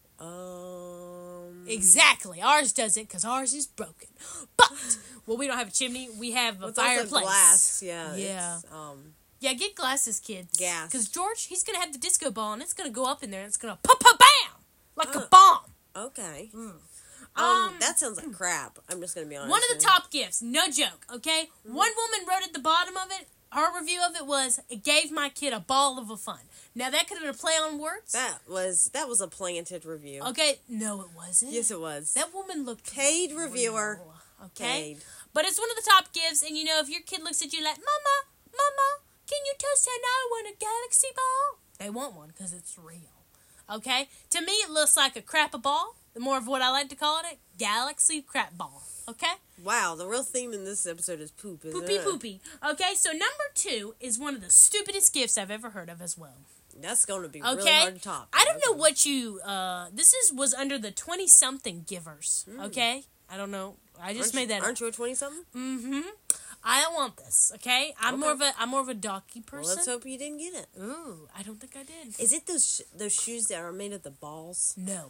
B: Um.
A: Exactly. Ours doesn't because ours is broken. But, well, we don't have a chimney. We have a
B: What's also
A: fireplace.
B: glass? Yeah.
A: Yeah.
B: It's, um.
A: Yeah, get glasses, kids.
B: Gas.
A: Because George, he's going to have the disco ball, and it's going to go up in there, and it's going to pop, pop, bang! like a bomb.
B: Okay.
A: Mm.
B: Um,
A: Um,
B: that sounds like crap. I'm just gonna be honest.
A: One of the
B: with
A: top gifts, no joke, okay?
B: Mm-hmm.
A: One woman wrote at the bottom of it, her review of it was, it gave my kid a ball of a fun. Now, that could have been a play on words.
B: you. That was that was a planted review.
A: Okay, no, it wasn't.
B: Yes, it was.
A: That woman looked
B: Paid reviewer.
A: real, okay?
B: Paid.
A: But it's one of the top gifts, and you know, if your kid looks at you like, Mama, Mama, can you tell Santa I want a galaxy ball? They want one because it's real. Okay? To me, it looks like a crap ball. The more of what I like to call it, galaxy crap ball. Okay?
B: Wow, the real theme in this episode is poop, isn't
A: Poopy
B: it?
A: poopy. Okay, so number two is one of the stupidest gifts I've ever heard of as well.
B: That's going to be
A: Okay?
B: really hard to top.
A: I don't know what you, uh, this is was under the twenty-something givers. Okay? I don't know. I just
B: aren't
A: made
B: you,
A: that
B: Aren't you a twenty-something?
A: Mm-hmm. I don't want this, okay? I'm
B: Okay.
A: more of a, I'm more of a docky
B: Well,
A: person.
B: let's hope you didn't get it.
A: Ooh, I don't think I did.
B: Is it those sh- those shoes that are made of the balls?
A: No.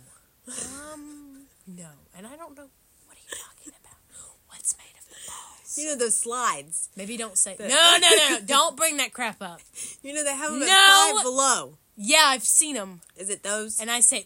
A: Um, no. And I don't know, what are you talking about? What's made of the balls?
B: You know those slides.
A: Maybe don't say,
B: The-
A: no, no, no, no, don't bring that crap up.
B: You know they have them
A: No.
B: at Five Below.
A: Yeah, I've seen them.
B: Is it those?
A: And I say,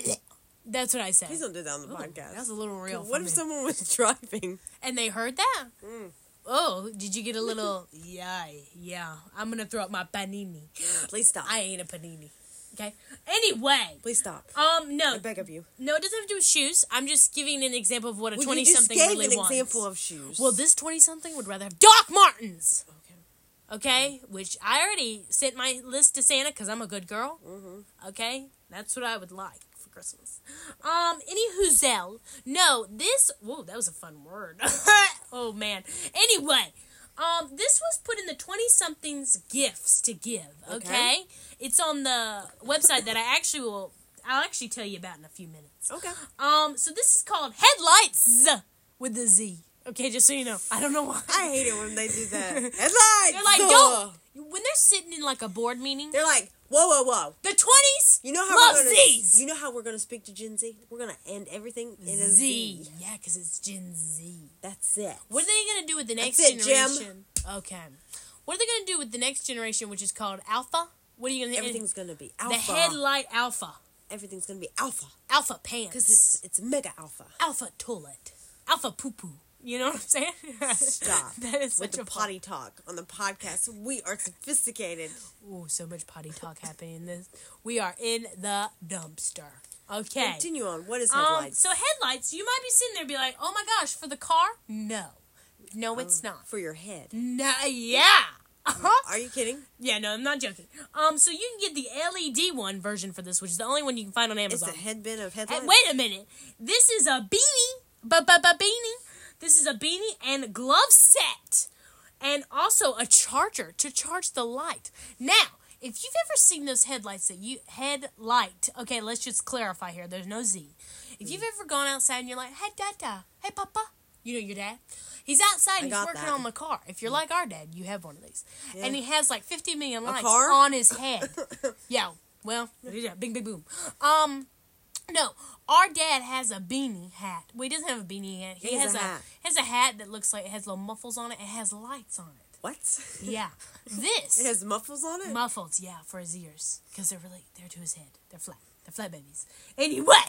A: that's what I say.
B: Please don't do that on the
A: Ooh,
B: podcast.
A: That's a little real
B: What
A: for
B: if
A: me.
B: someone was driving?
A: And they heard that?
B: Mm.
A: Oh, did you get a little, yeah, yeah, I'm going to throw up my panini.
B: Please stop.
A: I ain't a panini. Okay? Anyway.
B: Please stop.
A: Um, no.
B: I beg of you.
A: No, it doesn't have to do with shoes. I'm just giving an example of what a
B: Well, you
A: twenty-something
B: just gave
A: really
B: an
A: wants.
B: example of shoes.
A: Well, this twenty-something would rather have Doc Martens.
B: Okay.
A: Okay? Which I already sent my list to Santa because I'm a good girl.
B: Mm-hmm.
A: Okay? That's what I would like for Christmas. Um, any Huzel. No, this... Whoa, that was a fun word. Oh, man. Anyway... Um, this was put in the twenty-somethings gifts to give, okay?
B: Okay.
A: It's on the website that I actually will, I'll actually tell you about in a few minutes.
B: Okay.
A: Um, so this is called Headlights with the Z. Okay, just so you know. I don't know why.
B: I hate it when they do that. Headlights!
A: They're like,
B: Ugh.
A: don't, when they're sitting in like a board meeting,
B: They're like, whoa, whoa, whoa.
A: the twenties
B: You know how
A: love
B: we're gonna,
A: Z's.
B: You know how we're gonna speak to Gen Z? We're gonna end everything in a
A: Z.
B: Z.
A: Yeah, because it's Gen Z.
B: That's it.
A: What are they going to do with the next
B: That's it, Jim.
A: generation? Okay. What are they going to do with the next generation, which is called Alpha? What are you going to...
B: Everything's gonna be alpha.
A: The Headlight Alpha.
B: Everything's gonna be alpha.
A: Alpha pants.
B: Because it's it's mega alpha.
A: Alpha toilet. Alpha poo poo. You know what I'm saying?
B: Stop.
A: That is
B: With
A: such
B: the
A: a
B: potty talk on the podcast. We are sophisticated.
A: Ooh, so much potty talk happening in this. We are in the dumpster. Okay.
B: Continue on. What is
A: Um,
B: headlights?
A: so headlights, you might be sitting there and be like, oh my gosh, for the car? No. No, it's not.
B: For your head.
A: No, yeah. Uh-huh.
B: Are you kidding?
A: Yeah, no, I'm not joking. Um, so you can get the L E D one version for this, which is the only one you can find on
B: It's
A: Amazon.
B: a headband of
A: Hey,
B: headlights.
A: wait a minute. This is a beanie. Ba-ba-ba-beanie. This is a beanie and glove set. And also a charger to charge the light. Now, if you've ever seen those headlights that you... Headlight. Okay, let's just clarify here. There's no Z. If you've ever gone outside and you're like, hey, Dada. Hey, Papa. You know your dad? He's outside and he's
B: got
A: working
B: that.
A: on the car. If you're like our dad, you have one of these.
B: Yeah.
A: And he has like fifty million lights
B: car?
A: on his head. Yeah, well, yeah, bing, bing, boom. Um, no, our dad has a beanie hat. Well, he doesn't have a beanie hat. He,
B: He has
A: has
B: a
A: a,
B: hat.
A: has a hat that looks like it has little muffles on it. It has lights on it.
B: What?
A: Yeah, this
B: It has muffles on it?
A: muffles. Yeah, for his ears because they're really they're to his head. They're flat. They're flat babies. Anyway,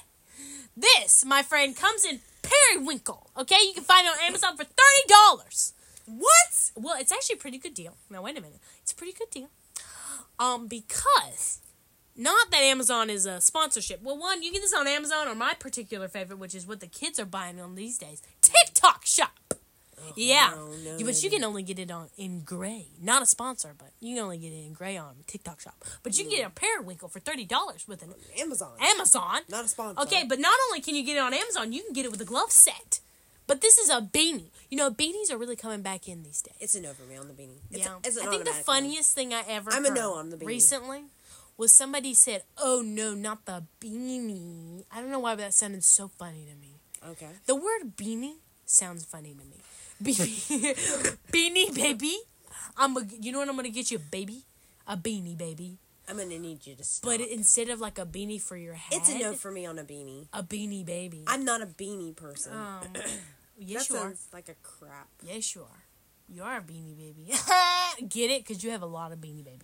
A: this, my friend, comes in periwinkle. Okay, you can find it on Amazon for thirty dollars.
B: What?
A: Well, it's actually a pretty good deal. Now, wait a minute. It's a pretty good deal. Um, because, not that Amazon is a sponsorship. Well, one, you get this on Amazon, or my particular favorite, which is what the kids are buying on these days, TikTok Shop.
B: Oh,
A: Yeah.
B: no, no,
A: You- but
B: no,
A: you
B: no.
A: can only get it on in gray. Not a sponsor, but you can only get it in gray on TikTok Shop. But you can get a periwinkle for thirty dollars with an
B: Amazon.
A: Amazon.
B: Not a sponsor.
A: Okay, but not only can you get it on Amazon, you can get it with a glove set. But this is a beanie. You know, beanies are really coming back in these days.
B: It's a no for me on the beanie. It's
A: Yeah,
B: a, it's an
A: I think the
B: automatic no.
A: funniest thing I ever
B: I'm a
A: heard
B: no on the beanie.
A: recently was somebody said, "Oh no, not the beanie." I don't know why, but that sounded so funny to me.
B: Okay.
A: The word beanie sounds funny to me. Beanie, beanie baby. I'm a, you know what I'm gonna get you, baby? A beanie baby.
B: I'm gonna need you to stop.
A: But it, instead of like a beanie for your head,
B: it's a no for me on a beanie.
A: a beanie baby.
B: I'm not a beanie person.
A: Um, yes,
B: that
A: you are.
B: sounds like a crap.
A: Yes, you are. You are a beanie baby. Get it? Because you have a lot of beanie babies.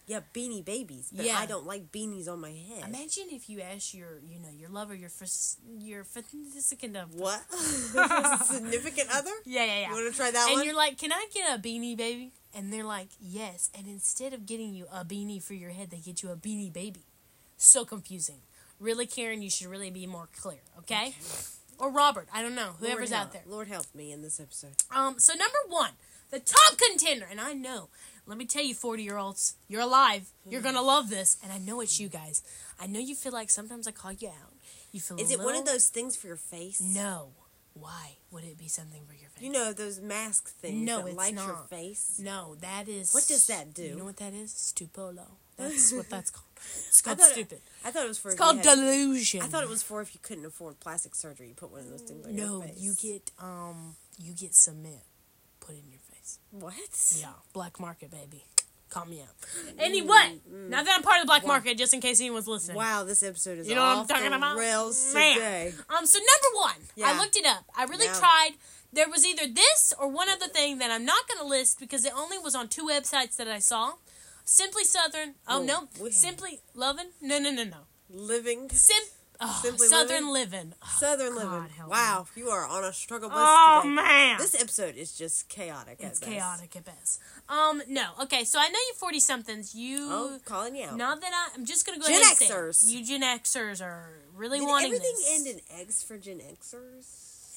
B: Yeah, Beanie Babies. But
A: Yeah.
B: I don't like beanies on my head.
A: Imagine if you ask your, you know, your lover, your first, your significant other.
B: What? Significant other?
A: Yeah, yeah, yeah.
B: You want to try that
A: and
B: one?
A: you're like, can I get a beanie baby? And they're like, yes. And instead of getting you a beanie for your head, they get you a beanie baby. So confusing. Really, Karen, you should really be more clear, okay? okay. Or Robert, I don't know, whoever's
B: Lord
A: out there.
B: Lord help me in this episode.
A: Um, so number one, the top contender, and I know, let me tell you, forty-year-olds, you're alive. You're gonna love this, and I know it's you guys. I know you feel like sometimes I call you out. You feel
B: Is
A: a
B: it
A: little...
B: one of those things for your face?
A: No. Why would it be something for your face?
B: You know, those mask things
A: no,
B: that
A: it's
B: light
A: not.
B: your face?
A: No, that is...
B: What does that do?
A: You know what that is? Stupolo. That's what that's called. It's called
B: I
A: stupid.
B: It, I thought it was for...
A: It's called
B: had,
A: delusion.
B: I thought it was for if you couldn't afford plastic surgery, you put one of those things on
A: no,
B: your face.
A: No, you get, um, you get cement put in your face.
B: What?
A: Yeah, black market, baby. Call me out. Anyway, mm, now that I'm part of the black
B: wow.
A: market, just in case anyone's listening.
B: Wow, this episode is
A: you know
B: off
A: what I'm talking
B: the
A: about?
B: rails
A: Man.
B: today.
A: Um, so number one,
B: Yeah.
A: I looked it up. I really
B: Yeah.
A: tried. There was either this or one other thing that I'm not going to list because it only was on two websites that I saw. Simply Southern. Oh,
B: Oh,
A: no.
B: we-
A: Simply Lovin'? No, no, no, no.
B: Living.
A: Sim- oh,
B: Simply
A: Southern Living. Oh,
B: Southern
A: God,
B: living.
A: help
B: Wow, you are on a struggle bus
A: Oh,
B: today.
A: man.
B: This episode is just chaotic.
A: It's
B: at best.
A: chaotic at best. Um, no. Okay, so I know you forty-somethings. You...
B: Oh, calling you out.
A: Not that I... I'm just going to go
B: Gen
A: ahead and
B: Xers.
A: say it. You Gen Xers are really
B: Did
A: wanting
B: everything
A: this.
B: end in eggs for Gen Xers?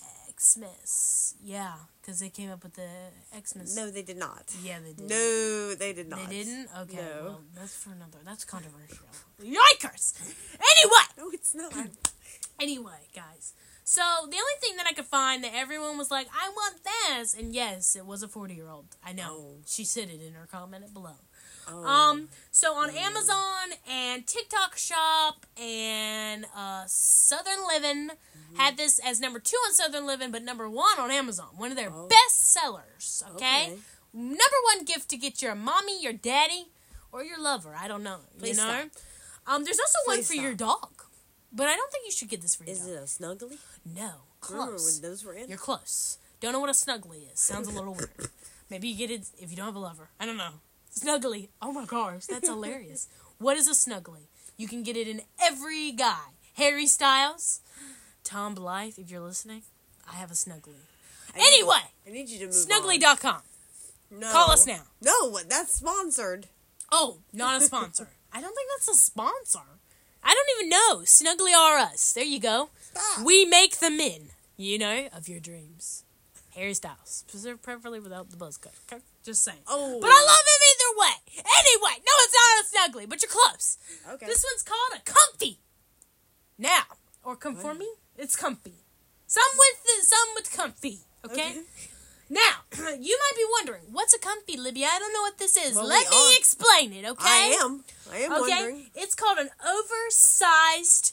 A: Xmas. Yeah, because they came up with the Xmas.
B: No, they did not.
A: Yeah, they did.
B: No, they did not.
A: They didn't? Okay,
B: No.
A: well, that's for another. That's controversial. Yikers! Anyway!
B: No, it's not.
A: Anyway, guys. So, the only thing that I could find that everyone was like, I want this! And yes, it was a forty-year-old. I know.
B: Oh.
A: She said it in her comment below.
B: Oh.
A: Um, so on Amazon and TikTok Shop and uh, Southern Living
B: Mm-hmm.
A: had this as number two on Southern Living, but number one on Amazon. One of their
B: Oh.
A: best sellers, okay?
B: Okay.
A: Number one gift to get your mommy, your daddy, or your lover. I don't know.
B: Please
A: you know?
B: stop.
A: Um, there's also one
B: Please
A: for your dog. But I don't think you should get this for your
B: Is
A: dog.
B: it a snuggly?
A: No.
B: Remember
A: Close.
B: when those were in?
A: You're close. Don't know what a snuggly is. Sounds a little weird. Maybe you get it if you don't have a lover. I don't know. Snuggly. Oh my gosh, that's hilarious. What is a snuggly? You can get it in every guy. Harry Styles, Tom Blythe, if you're listening, I have a snuggly.
B: I need-
A: Anyway,
B: I need you to move
A: snuggly
B: on.
A: dot com.
B: No.
A: Call us now.
B: No, that's sponsored.
A: Oh, not a sponsor. I don't think that's a sponsor. I don't even know. Snuggly are us. There you go.
B: Stop.
A: We make the men, you know, of your dreams. Harry Styles. Preferably without the buzz cut. Okay? Just saying.
B: Oh.
A: But I love him either way. Anyway, no, it's not a snuggly, but you're close.
B: Okay.
A: This one's called a comfy. Now, or conforming, it's comfy. Some with some with comfy. Okay.
B: Okay.
A: Now, you might be wondering, what's a comfy, Libya? I don't know what this is.
B: Well,
A: Let
B: we
A: me
B: are.
A: explain it, okay?
B: I am. I am
A: Okay,
B: wondering.
A: it's called an oversized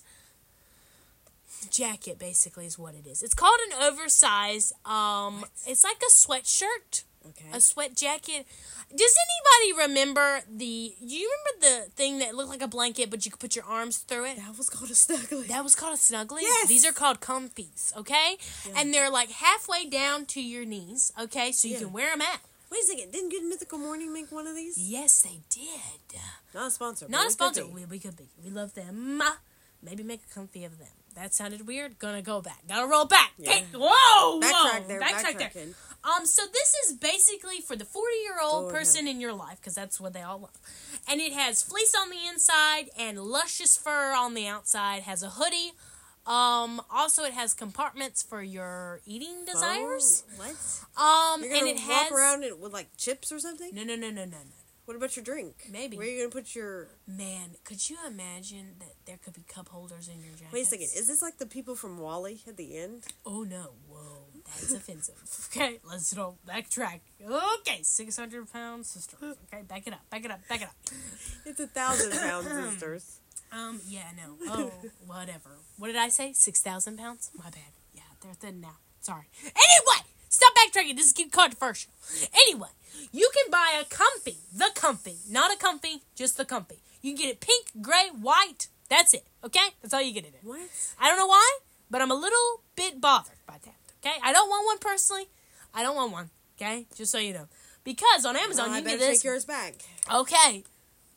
A: jacket. Basically, is what it is. It's called an oversized. Um,
B: What?
A: it's like a sweatshirt,
B: Okay.
A: a sweat jacket. Does anybody remember the? Do you remember the thing that looked like a blanket, but you could put your arms through it?
B: That was called a snuggly.
A: That was called a snuggly.
B: Yes.
A: These are called comfies. Okay,
B: Yeah.
A: and they're like halfway down to your knees. Okay, so you
B: Yeah.
A: can wear them out.
B: Wait a second. Didn't Good Mythical Morning make one of these?
A: Yes, they did.
B: Not a sponsor. but
A: Not
B: we
A: a
B: could
A: sponsor.
B: be.
A: We, we could be. We love them. Maybe make a comfy of them. That sounded weird. Gonna go back. Gotta roll back.
B: Yeah.
A: Hey, whoa,
B: Backtrack
A: whoa.
B: there.
A: Backtrack there.
B: Backtracking.
A: Um, so this is basically for the forty-year-old
B: Go
A: person in your life, because that's what they all love. And it has fleece on the inside and luscious fur on the outside. Has a hoodie. Um, also it has compartments for your eating desires.
B: Oh, what?
A: Um,
B: You're
A: and
B: gonna
A: it
B: walk
A: has
B: around it with like chips or something?
A: no, no, no, no, no, no.
B: What about your drink?
A: Maybe.
B: Where are you gonna put your?
A: Man, could you imagine that there could be cup holders in your jacket?
B: Wait a second. Is this like the people from Wall-E at the end?
A: Oh no! Whoa, that's offensive. Okay, let's go backtrack. Okay, six hundred pound sisters. Okay, back it up, back it up, back it up.
B: It's a thousand pound sisters.
A: Um, yeah, no. Oh, whatever. What did I say? Six thousand pounds? My bad. Yeah, they're thin now. Sorry. Anyway, stop backtracking. This is getting controversial. Anyway, you can buy a comfy, the comfy, not a comfy, just the comfy. You can get it pink, gray, white. That's it. Okay, that's all you get it in.
B: What?
A: I don't know why, but I'm a little bit bothered by that. Okay, I don't want one personally. I don't want one. Okay, just so you know, because on Amazon
B: Well, I
A: you can
B: better
A: get this.
B: take yours back.
A: Okay,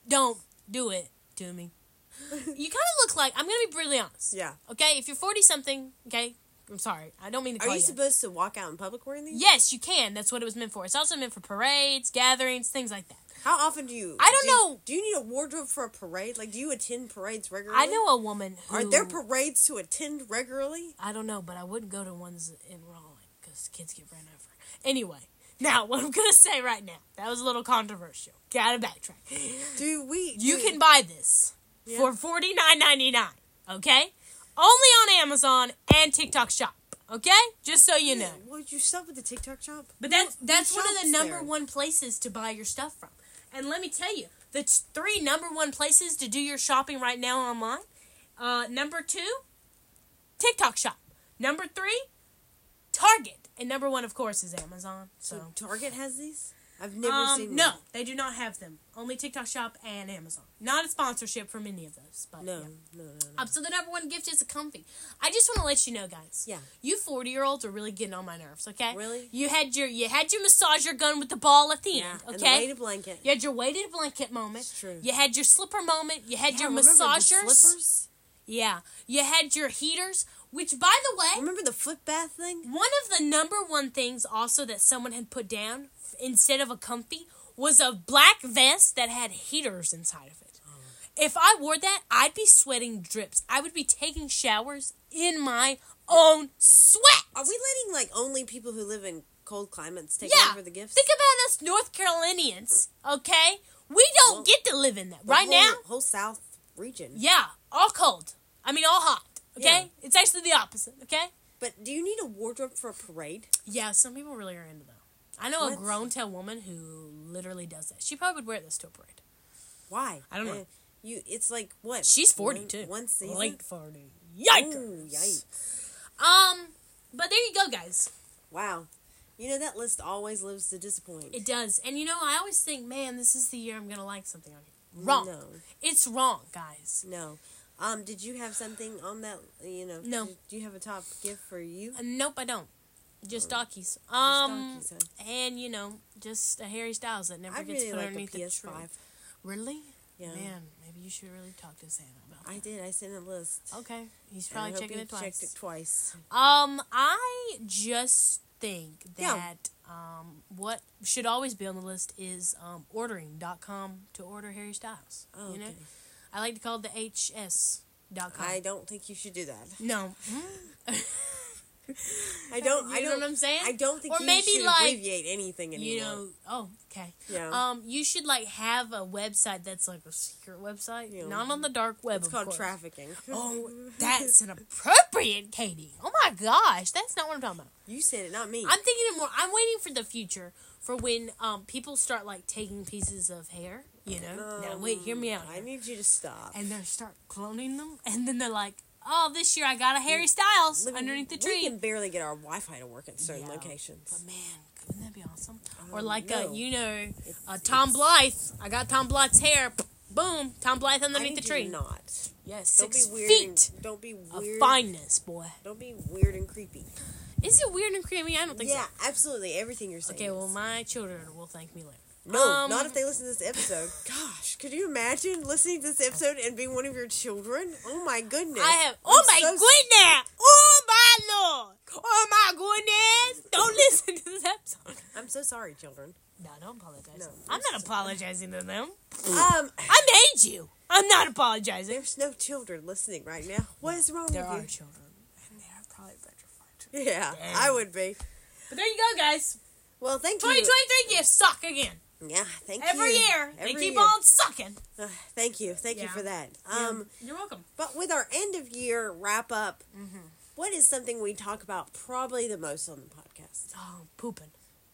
A: don't do it to me. You kind of look like, I'm going to be brutally honest.
B: Yeah.
A: Okay, if you're forty-something, okay, I'm sorry. I don't mean to call
B: Are
A: you.
B: you supposed to walk out in public wearing these?
A: Yes, you can. That's what it was meant for. It's also meant for parades, gatherings, things like that.
B: How often do you...
A: I don't
B: do you,
A: know.
B: Do you need a wardrobe for a parade? Like, do you attend parades regularly?
A: I know a woman who...
B: Are there parades to attend regularly?
A: I don't know, but I wouldn't go to ones in Raleigh because kids get run over. Anyway, now, what I'm going to say right now, that was a little controversial. Gotta backtrack.
B: Do we...
A: You
B: do,
A: can buy this
B: Yeah.
A: for forty-nine ninety-nine, okay? Only on Amazon and TikTok Shop, okay? Just so you know.
B: Would you stop at the TikTok shop?
A: But that's
B: Who-
A: that's
B: who
A: one of the
B: shops
A: number
B: there?
A: one places to buy your stuff from. And let me tell you, the t- three number one places to do your shopping right now online. Uh, number two, TikTok Shop. Number three, Target. And number one, of course, is Amazon. So,
B: So Target has these? I've never
A: um,
B: seen
A: no,
B: one.
A: they do not have them. Only TikTok Shop and Amazon. Not a sponsorship from any of those. But
B: No,
A: yeah.
B: no, no, no.
A: Um, so the number one gift is a comfy. I just want to let you know, guys.
B: Yeah.
A: You forty year olds are really getting on my nerves. Okay.
B: Really?
A: You had your you had your massager gun with the ball at the
B: Yeah,
A: end.
B: and the
A: Okay.
B: weighted blanket.
A: You had your weighted blanket moment.
B: It's true.
A: You had your slipper moment. You had
B: Yeah,
A: your
B: remember the
A: massagers.
B: slippers?
A: Yeah. You had your heaters. Which, by the way,
B: Remember the foot bath thing?
A: one of the number one things also that someone had put down f- instead of a comfy was a black vest that had heaters inside of it.
B: Oh.
A: If I wore that, I'd be sweating drips. I would be taking showers in my own sweat.
B: Are we letting, like, only people who live in cold climates take
A: Yeah.
B: over the gifts?
A: Think about us North Carolinians, okay? We don't
B: Well,
A: get to live in that.
B: The
A: Right
B: whole,
A: now,
B: whole South region.
A: yeah, all cold. I mean, all hot, okay?
B: Yeah.
A: It's actually the opposite, okay?
B: But do you need a wardrobe for a parade?
A: Yeah, some people really are into that. I know a
B: What?
A: grown-tail woman who literally does that. She probably would wear this to a parade.
B: Why?
A: I don't know.
B: Uh, you, it's like what?
A: She's forty
B: one,
A: too.
B: One season.
A: Late forty. Yikers.
B: Ooh, yikes!
A: Um, but there you go, guys.
B: Wow. You know that list always lives to disappoint.
A: It does, and you know, I always think, man, this is the year I'm gonna like something on here. Wrong.
B: No,
A: It's wrong, guys.
B: no. Um, did you have something on that? You know.
A: No.
B: Did, do you have a top gift for you?
A: Uh, nope, I don't. Just
B: Oh.
A: stockies. Um,
B: Stockies, huh?
A: and you know, just a Harry Styles that never
B: I
A: gets
B: really
A: put
B: like a
A: underneath
B: P S
A: the tree.
B: five.
A: Really?
B: Yeah.
A: Man, maybe you should really talk to Santa about that.
B: I did. I sent a list.
A: Okay, he's
B: And I
A: probably
B: hope
A: checking
B: he
A: it twice.
B: Checked it twice.
A: Um, I just think
B: Yeah.
A: that um, what should always be on the list is um, ordering dot com to order Harry Styles.
B: Oh,
A: You know,
B: okay.
A: I like to call it the H S dot com.
B: I don't think you should do that.
A: no.
B: I don't.
A: You
B: I
A: know
B: don't.
A: what I'm saying?
B: I don't think
A: Or
B: you
A: maybe,
B: should
A: like,
B: abbreviate anything anymore.
A: You know, oh, okay.
B: Yeah.
A: Um, you should like have a website that's like a secret website,
B: Yeah.
A: not on the dark web.
B: it's
A: of
B: called
A: course.
B: trafficking.
A: Oh, that's inappropriate, Katie. Oh my gosh, that's not what I'm talking about.
B: You said it, not me.
A: I'm thinking of more. I'm waiting for the future for when um people start like taking pieces of hair. You know. Now wait, hear me out.
B: I
A: here.
B: need you to stop.
A: And they start cloning them, and then they're like, "Oh, this year I got a Harry Styles
B: Look,
A: underneath the
B: We
A: tree."
B: can barely get our Wi-Fi to work at certain
A: Yeah.
B: locations.
A: But man, wouldn't that be awesome? or
B: Um,
A: like
B: no.
A: uh, you know,
B: It's-
A: uh, Tom
B: it's-
A: Blythe. I got Tom Blythe's hair. Boom, Tom Blythe
B: I
A: underneath
B: need
A: the
B: you
A: tree.
B: to not.
A: Yes,
B: Don't
A: six
B: be weird.
A: feet
B: And, don't be
A: of
B: weird.
A: fineness, boy.
B: Don't be weird and creepy.
A: Is it weird and creepy? I don't think
B: Yeah,
A: so.
B: absolutely. Everything you're saying.
A: Okay, well,
B: is.
A: my children will thank me later.
B: No,
A: Um,
B: not if they listen to this episode. Gosh, could you imagine listening to this episode and being one of your children? Oh my goodness.
A: I have. Oh
B: I'm
A: my
B: so-
A: goodness! Oh my lord! Oh my goodness! Don't listen to this episode.
B: I'm so sorry, children.
A: No, don't apologize.
B: No,
A: I'm
B: I'm
A: not
B: so-
A: apologizing to them.
B: Um,
A: I made you. I'm not apologizing.
B: there's no children listening right now. What is wrong
A: There
B: with
A: are
B: you?
A: children, and they are probably petrified.
B: Yeah,
A: Damn.
B: I would be.
A: But there you go, guys.
B: Well, thank
A: twenty
B: you.
A: twenty-three gifts suck again.
B: Yeah, thank
A: Every
B: you.
A: year.
B: Every
A: they keep
B: year.
A: on sucking.
B: Uh, thank you, thank you
A: Yeah.
B: for that. Um,
A: You're welcome.
B: but with our end of year wrap up,
A: Mm-hmm.
B: what is something we talk about probably the most on the podcast?
A: Oh, pooping.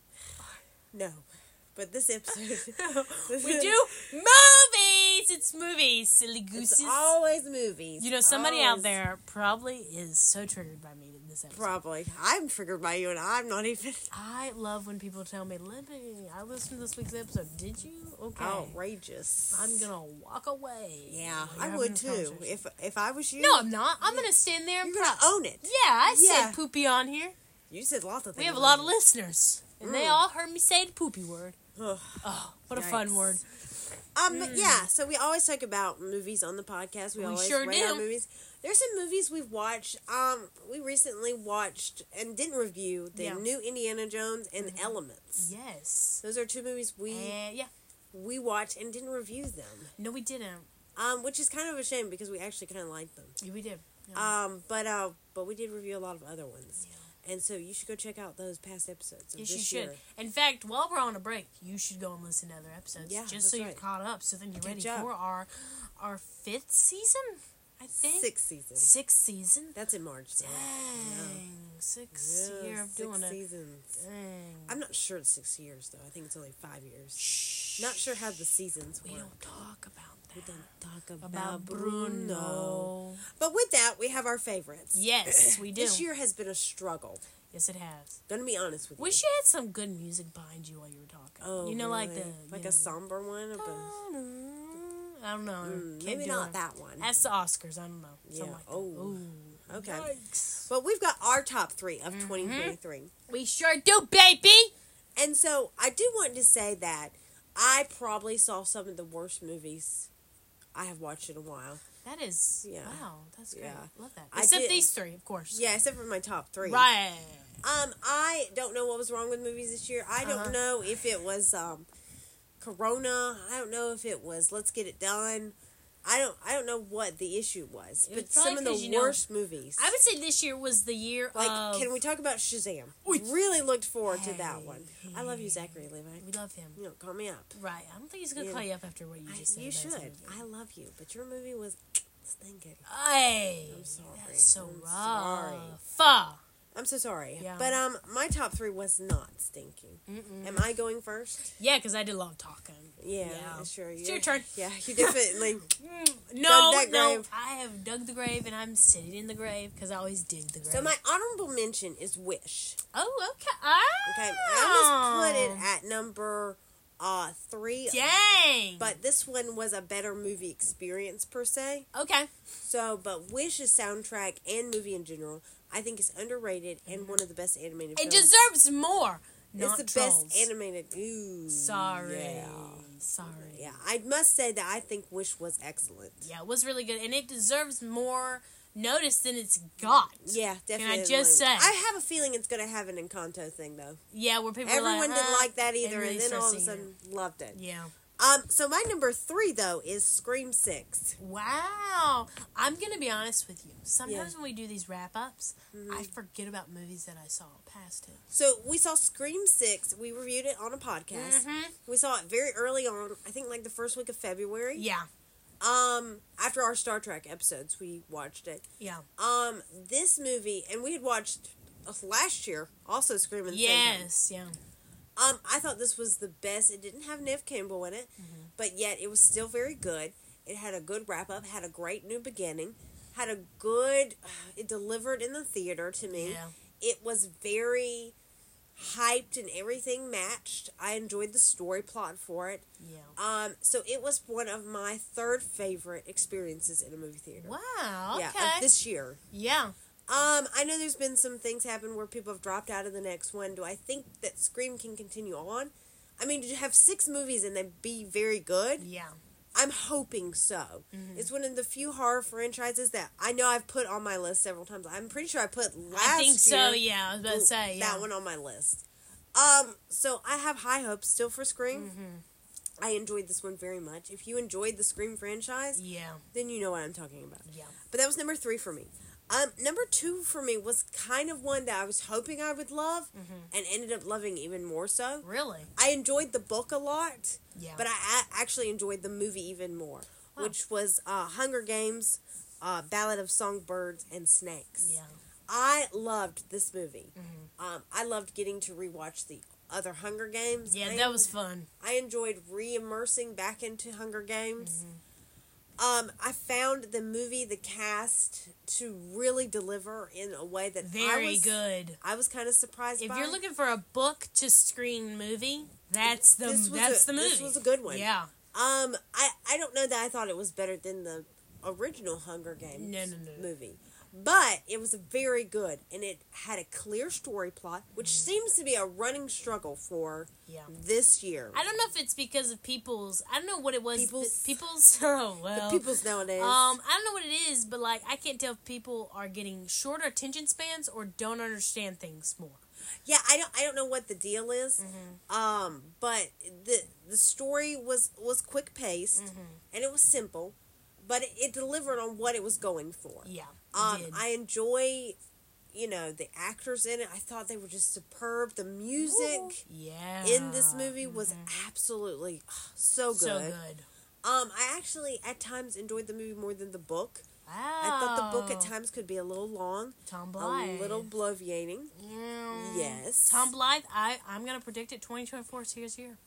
B: No, but this episode
A: We do movies. It's movies, silly gooses.
B: It's always movies.
A: You know, somebody out
B: Always.
A: there probably is so triggered by me in this episode.
B: Probably. I'm triggered by you, and I'm not even
A: I love when people tell me, Libby, I listened to this week's episode. Did you? Okay.
B: outrageous.
A: I'm gonna walk away.
B: Yeah,
A: We're
B: I
A: having
B: would
A: a
B: too.
A: conversation.
B: If if I was you,
A: No, I'm not. I'm gonna stand there and
B: you're gonna own it.
A: Yeah, I
B: Yeah.
A: said poopy on here.
B: You said lots of things.
A: We have a lot of listeners, and they
B: Mm.
A: all heard me say the poopy word.
B: Ugh.
A: Oh, what a
B: Yikes.
A: fun word.
B: Um, but yeah, so we always talk about movies on the podcast. We,
A: We
B: always
A: sure
B: rate
A: do.
B: our movies. There's some movies we've watched. Um, we recently watched and didn't review the
A: Yeah.
B: new Indiana Jones and
A: Mhm.
B: Elements.
A: Yes.
B: Those are two movies we
A: And yeah.
B: we watched and didn't review them.
A: No, we didn't.
B: Um, which is kind of a shame because we actually kind of liked them.
A: Yeah, we did. Yeah.
B: Um, but uh, but we did review a lot of other ones. And so you should go check out those past episodes of
A: Yes,
B: this
A: you should.
B: year.
A: In fact, while we're on a break, you should go and listen to other episodes.
B: Yeah,
A: just
B: that's
A: so you're
B: right.
A: caught up. So then you're ready
B: Catch up.
A: for our our fifth season, I think.
B: Sixth season.
A: Sixth season.
B: That's in March. So.
A: Dang. Sixth
B: Yeah,
A: year of
B: six
A: doing it.
B: seasons.
A: Dang.
B: I'm not sure it's six years though. I think it's only five years.
A: Shh.
B: Not sure how the seasons
A: We
B: work.
A: don't talk about that.
B: We don't talk about,
A: About
B: Bruno.
A: Bruno.
B: But with that, we have our favorites.
A: Yes, we do.
B: This year has been a struggle.
A: Yes, it has.
B: Gonna be honest with you.
A: Wish you had some good music behind you while you were talking.
B: Oh,
A: you know, like the
B: really? like
A: you
B: a
A: know,
B: somber one. Of a,
A: I don't know.
B: Mm,
A: Can't
B: maybe
A: do
B: not
A: it.
B: that one.
A: That's the Oscars. I don't know. Something
B: Yeah.
A: like that.
B: Oh.
A: Ooh.
B: Okay.
A: Yikes.
B: But we've got our top three of
A: Mm-hmm.
B: twenty twenty-three.
A: We sure do, baby.
B: And so I do want to say that I probably saw some of the worst movies I have watched in a while.
A: That is,
B: Yeah.
A: wow, that's great.
B: Yeah.
A: Love that.
B: I
A: Except
B: did-
A: these three, of course.
B: Yeah, except for my top three.
A: Right.
B: Um, I don't know what was wrong with movies this year. I don't
A: Uh-huh.
B: know if it was um, Corona. I don't know if it was Let's Get It Done. I don't. I don't know what the issue was.
A: It
B: But
A: was probably
B: some of the
A: 'cause, you know,
B: worst movies.
A: I would say this year was the year
B: like,
A: of...
B: can we talk about Shazam?
A: Oy.
B: Really looked forward to that
A: Hey,
B: one. I love you, Zachary Levi.
A: We love him.
B: You know, call me up.
A: Right. I don't think he's going to
B: Yeah.
A: call you up after what you
B: I-
A: just said.
B: you
A: about his
B: should.
A: movie.
B: I love you, but your movie was stinking.
A: Hey.
B: I'm sorry.
A: That's so
B: I'm
A: rough.
B: sorry.
A: Fuh.
B: I'm so sorry.
A: Yeah.
B: But um, my top three was not stinking.
A: Mm-mm.
B: Am I going first?
A: Yeah, because I did a lot of talking.
B: Yeah,
A: Yeah.
B: sure.
A: It's
B: you-
A: your turn.
B: Yeah, you definitely.
A: No,
B: that
A: no.
B: grave.
A: I have dug the grave and I'm sitting in the grave because I always dig the grave.
B: So my honorable mention is Wish.
A: Oh, okay. Ah.
B: Okay, I almost put it at number uh three.
A: Dang.
B: But this one was a better movie experience per se.
A: Okay.
B: So, but Wish's soundtrack and movie in general, I think is underrated and one of the best animated
A: It
B: films.
A: deserves more.
B: It's
A: Not
B: the
A: trolls.
B: best animated. Ooh,
A: Sorry.
B: Yeah.
A: Sorry.
B: Yeah, I must say that I think Wish was excellent.
A: Yeah, it was really good. And it deserves more notice than it's got.
B: Yeah, definitely.
A: I just say?
B: I have a feeling it's going to have an Encanto thing, though.
A: Yeah, where people
B: Everyone
A: are like,
B: didn't
A: "Uh,"
B: like that either,
A: really
B: and then
A: start
B: all of a
A: singing
B: sudden loved it.
A: Yeah.
B: Um, so my number three, though, is Scream six.
A: Wow. I'm going to be honest with you. Sometimes
B: Yeah.
A: when we do these wrap ups,
B: Mhm.
A: I forget about movies that I saw past it.
B: So we saw Scream six. We reviewed it on a podcast.
A: Mm-hmm.
B: We saw it very early on, I think like the first week of February.
A: Yeah.
B: Um, after our Star Trek episodes, we watched it.
A: Yeah.
B: Um, this movie, and we had watched uh, last year, also Scream at the same time.
A: Yes. Yeah.
B: Um, I thought this was the best. It didn't have Nev Campbell in it,
A: Mhm.
B: but yet it was still very good. It had a good wrap up, had a great new beginning, had a good. It delivered in the theater to me.
A: Yeah.
B: It was very hyped and everything matched. I enjoyed the story plot for it.
A: Yeah.
B: Um, so it was one of my third favorite experiences in a movie theater.
A: Wow. Okay.
B: Yeah, of this year.
A: yeah.
B: Um, I know there's been some things happen where people have dropped out of the next one. Do I think that Scream can continue on? I mean, did you have six movies and they be very good?
A: Yeah.
B: I'm hoping so.
A: Mhm.
B: It's one of the few horror franchises that I know I've put on my list several times. I'm pretty sure I put last
A: I think so.
B: year,
A: Yeah. I was about to say. Yeah.
B: that one on my list. Um, so I have high hopes still for Scream.
A: Mm-hmm.
B: I enjoyed this one very much. If you enjoyed the Scream franchise,
A: Yeah.
B: then you know what I'm talking about.
A: Yeah.
B: But that was number three for me. Um, number two for me was kind of one that I was hoping I would love
A: Mm-hmm.
B: and ended up loving even more so.
A: Really?
B: I enjoyed the book a lot,
A: Yeah.
B: but I a- actually enjoyed the movie even more,
A: Wow.
B: which was uh, Hunger Games, uh, Ballad of Songbirds and Snakes.
A: Yeah.
B: I loved this movie.
A: Mm-hmm.
B: Um, I loved getting to rewatch the other Hunger Games.
A: Yeah,
B: I
A: that was fun.
B: I enjoyed re-immersing back into Hunger Games.
A: Mhm.
B: Um, I found the movie, the cast, to really deliver in a way that I
A: Very
B: was,
A: good.
B: I was kind of surprised
A: If
B: by.
A: you're looking for a book to screen movie, that's the
B: This was
A: that's
B: a-
A: the movie.
B: This was a good one.
A: Yeah.
B: Um, I, I don't know that I thought it was better than the original Hunger Games
A: No, no, no.
B: movie. But it was very good, and it had a clear story plot, which mm. seems to be a running struggle for
A: yeah.
B: this year.
A: I don't know if it's because of people's. I don't know what it was.
B: People's.
A: People's. Oh well.
B: The people's nowadays.
A: Um, I don't know what it is, but like I can't tell if people are getting shorter attention spans or don't understand things more.
B: Yeah, I don't. I don't know what the deal is. Mm-hmm. Um, but the the story was was quick paced, mm-hmm. and it was simple, but it, it delivered on what it was going for.
A: Yeah.
B: Um, I enjoy, you know, the actors in it. I thought they were just superb. The music,
A: Ooh, yeah,
B: in this movie was mm-hmm. absolutely oh, so good.
A: So good.
B: Um, I actually at times enjoyed the movie more than the book.
A: Wow.
B: I thought the book at times could be a little long,
A: Tom Blythe,
B: a little bloviating.
A: Mm.
B: Yes,
A: Tom Blythe. I I'm gonna predict it. twenty twenty-four is his year.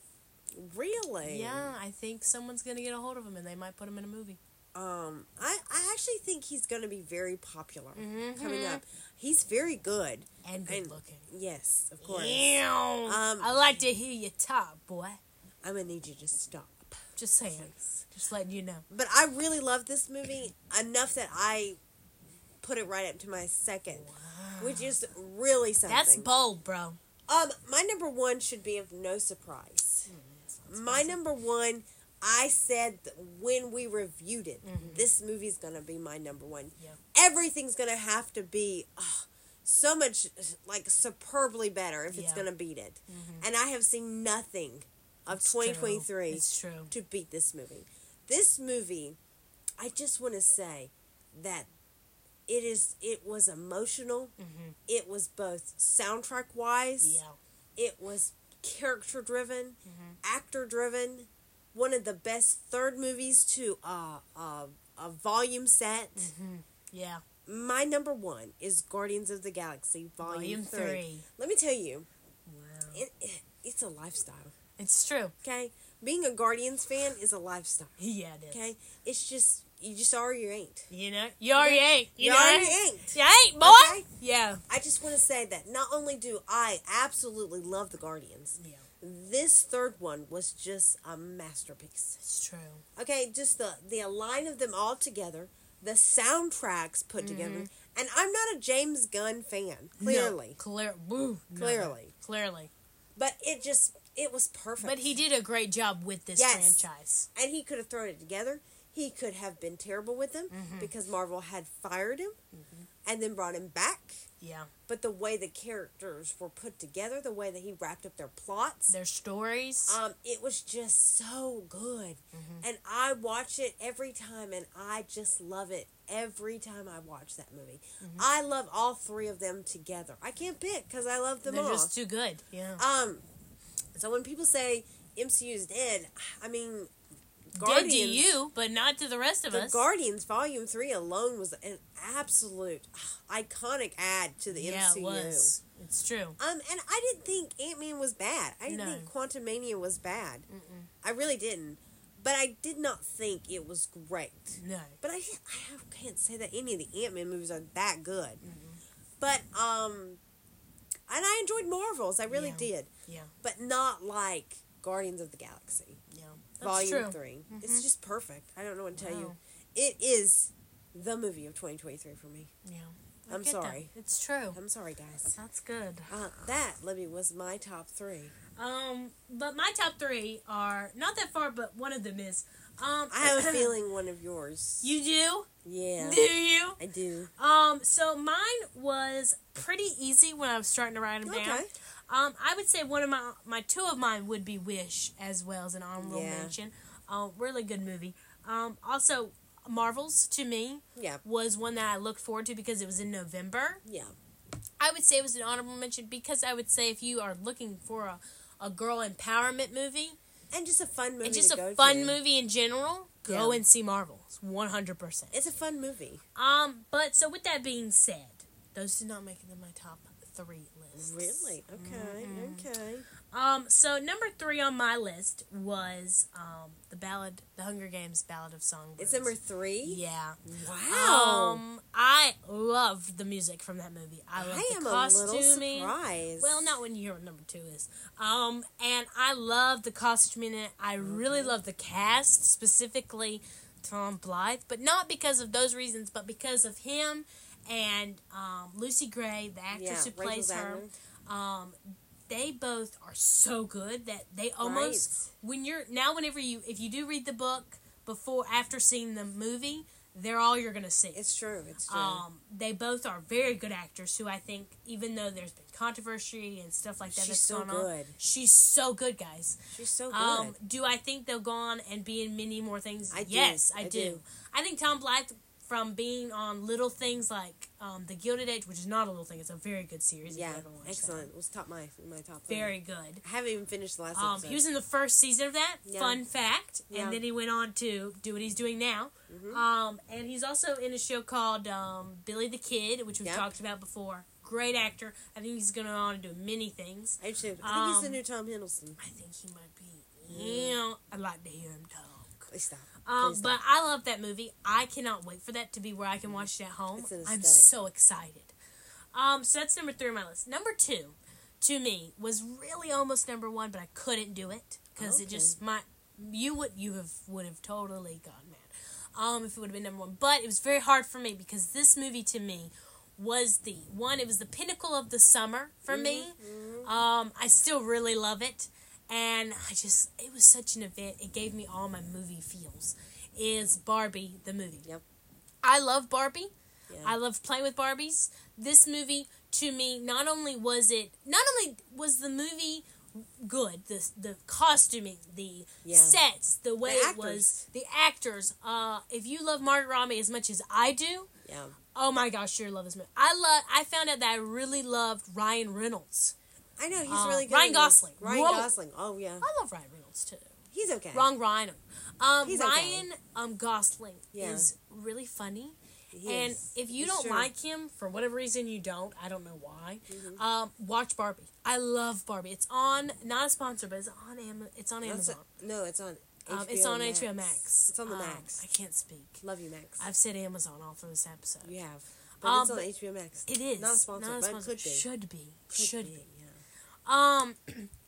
B: Really?
A: Yeah, I think someone's gonna get a hold of him and they might put him in a movie.
B: Um, I, I actually think he's going to be very popular
A: mm-hmm.
B: coming up. He's very good.
A: And good and, looking.
B: Yes, of course.
A: Yeah. Um, I like to hear you talk, boy.
B: I'm going to need you to stop.
A: Just saying. Please. Just letting you know.
B: But I really love this movie enough that I put it right up to my second. Wow. Which is really something.
A: That's bold, bro.
B: Um, my number one should be of no surprise. Mm, my number one... I said when we reviewed it, mm-hmm. this movie's going to be my number one.
A: Yeah.
B: Everything's going to have to be oh, so much, like, superbly better if yeah. it's going to beat it. Mm-hmm. And I have seen nothing of it's twenty twenty-three
A: true. It's true.
B: to beat this movie. This movie, I just want to say that it is. It was emotional. Mm-hmm. It was both soundtrack-wise.
A: Yeah.
B: It was character-driven,
A: mm-hmm.
B: actor-driven. One of the best third movies to uh, uh, a volume set.
A: Mm-hmm. Yeah.
B: My number one is Guardians of the Galaxy Volume, volume three. three. Let me tell you,
A: wow.
B: it, it, it's a lifestyle.
A: It's true.
B: Okay? Being a Guardians fan is a lifestyle.
A: Yeah, it is.
B: Okay? It's just, you just are or you ain't.
A: You know? You are or you ain't. You,
B: you
A: know?
B: are or you ain't.
A: You ain't, boy. Okay? Yeah.
B: I just want to say that not only do I absolutely love the Guardians.
A: Yeah.
B: This third one was just a masterpiece.
A: It's true.
B: Okay, just the, the line of them all together, the soundtracks put mm-hmm. together. And I'm not a James Gunn fan, clearly.
A: No, clear, woo,
B: clearly.
A: No, clearly.
B: But it just, it was perfect.
A: But he did a great job with this yes. franchise.
B: And he could have thrown it together. He could have been terrible with them mm-hmm. because Marvel had fired him mm-hmm. and then brought him back.
A: Yeah.
B: But the way the characters were put together, the way that he wrapped up their plots,
A: their stories,
B: um, it was just so good. Mm-hmm. And I watch it every time, and I just love it every time I watch that movie. Mm-hmm. I love all three of them together. I can't pick because I love them
A: They're
B: all.
A: They're just too good. Yeah.
B: Um. So when people say M C U is dead, I mean.
A: Guardians, dead to you, but not to the rest of
B: the
A: us.
B: Guardians Volume three alone was an absolute iconic add to the
A: yeah,
B: M C U.
A: Yeah, it was. It's true.
B: Um, and I didn't think Ant-Man was bad. I didn't no. think Quantumania was bad. Mm-mm. I really didn't. But I did not think it was great.
A: No.
B: But I, I can't say that any of the Ant-Man movies are that good.
A: Mm-hmm.
B: But, um, and I enjoyed Marvels. I really
A: yeah.
B: did.
A: Yeah.
B: But not like Guardians of the Galaxy.
A: Yeah.
B: Volume
A: true.
B: three. Mm-hmm. It's just perfect. I don't know what to
A: wow.
B: tell you. It is the movie of twenty twenty-three for me.
A: Yeah.
B: I I'm sorry.
A: That. It's true.
B: I'm sorry, guys.
A: That's good.
B: Uh, that, Libby, was my top three.
A: Um, but my top three are not that far, but one of them is. Um,
B: I have a feeling one of yours.
A: You do?
B: Yeah.
A: Do you?
B: I do.
A: Um, so mine was pretty easy when I was starting to write them
B: okay.
A: down. Um, I would say one of my my two of mine would be Wish as well as an honorable
B: yeah.
A: mention. Um, really good movie. Um, also Marvels to me
B: yeah.
A: was one that I looked forward to because it was in November.
B: Yeah.
A: I would say it was an honorable mention because I would say if you are looking for a, a girl empowerment movie
B: and just a fun movie,
A: and just
B: to
A: a
B: go
A: fun
B: to.
A: movie in general, go
B: yeah.
A: and see Marvels one hundred percent.
B: It's a fun movie.
A: Um, but so with that being said, those did not make it in my top three lists.
B: Really? Okay. Mm-hmm. Okay.
A: Um, so number three on my list was um the ballad, the Hunger Games Ballad of Songbirds.
B: It's number three?
A: Yeah.
B: Wow.
A: Um, I loved the music from that movie. I loved
B: I
A: the
B: am
A: costuming.
B: a little surprised.
A: Well, not when you hear what number two is. Um, and I love the costuming in it. I okay. really love the cast, specifically Tom Blythe, but not because of those reasons, but because of him and um, Lucy Gray, the actress
B: Yeah,
A: who plays
B: Rachel
A: her,
B: Zagnall.
A: um, they both are so good that they almost when you're now whenever you if you do read the book before after seeing the movie, they're all you're gonna see.
B: It's true. It's true.
A: Um, they both are very good actors who I think, even though there's been controversy and stuff like that
B: She's
A: that's
B: so
A: going
B: good.
A: on, she's so good, guys.
B: She's so good.
A: Um, do I think they'll go on and be in many more things?
B: I do.
A: Yes, I,
B: I
A: do.
B: do.
A: I think Tom Blythe, from being on little things like um, The Gilded Age, which is not a little thing, it's a very good series.
B: Yeah,
A: if you ever watched
B: excellent.
A: That.
B: It was top my my top.
A: Very
B: five.
A: good.
B: I haven't even finished the last
A: Um,
B: episode.
A: he was in the first season of that.
B: Yeah.
A: Fun fact.
B: Yeah.
A: And then he went on to do what he's doing now.
B: Mhm.
A: Um, and he's also in a show called um, Billy the Kid, which we've
B: Yep.
A: talked about before. Great actor. I think he's going on to do many things.
B: I too. I think
A: Um,
B: he's the new Tom Hiddleston.
A: I think he might be. Yeah, I'd like to hear him talk.
B: Please stop.
A: Um,
B: Please
A: but
B: stop.
A: I love that movie. I cannot wait for that to be where I can watch it at home.
B: It's an
A: I'm
B: aesthetic.
A: so excited. Um, so that's number three on my list. Number two, to me, was really almost number one, but I couldn't do it because it
B: Okay.
A: just my you would you have would have totally gotten mad. Um, if it would have been number one, but it was very hard for me because this movie to me was the one. It was the pinnacle of the summer for me.
B: Mhm.
A: Um, I still really love it. And I just, it was such an event. It gave me all my movie feels. Is Barbie the movie?
B: Yep.
A: I love Barbie.
B: Yeah.
A: I love playing with Barbies. This movie, to me, not only was it, not only was the movie good, the the costuming, the
B: Yeah.
A: sets, the way
B: The
A: it was,
B: actors.
A: the actors. Uh, if you love Margaret Robbie as much as I do,
B: Yeah.
A: oh my gosh, you love this movie. I love. I found out that I really loved Ryan Reynolds.
B: I know he's
A: Uh,
B: really good.
A: Ryan
B: in
A: Gosling.
B: this. Ryan
A: Whoa.
B: Gosling. Oh yeah.
A: I love Ryan Reynolds too.
B: He's okay.
A: Wrong Ryan. Um,
B: He's okay.
A: Ryan um, Gosling
B: Yeah.
A: is really funny.
B: He
A: And
B: is.
A: if you
B: It's
A: don't
B: true.
A: like him, for whatever reason you don't, I don't know why,
B: Mhm.
A: um, watch Barbie. I love Barbie. It's on, not a sponsor, but it's on, Am- it's on
B: No, it's
A: Amazon.
B: a- no, it's on.
A: Um,
B: H B O
A: it's on
B: Max.
A: H B O Max.
B: It's on the
A: Um,
B: Max.
A: I can't speak.
B: Love you, Max.
A: I've said Amazon all through this episode.
B: You have. But
A: Um,
B: it's on
A: but
B: H B O Max.
A: It is.
B: Not a sponsor,
A: Not a
B: but it
A: sponsor.
B: could be.
A: Should be.
B: Could
A: Should
B: be,
A: be.
B: yeah.
A: Um,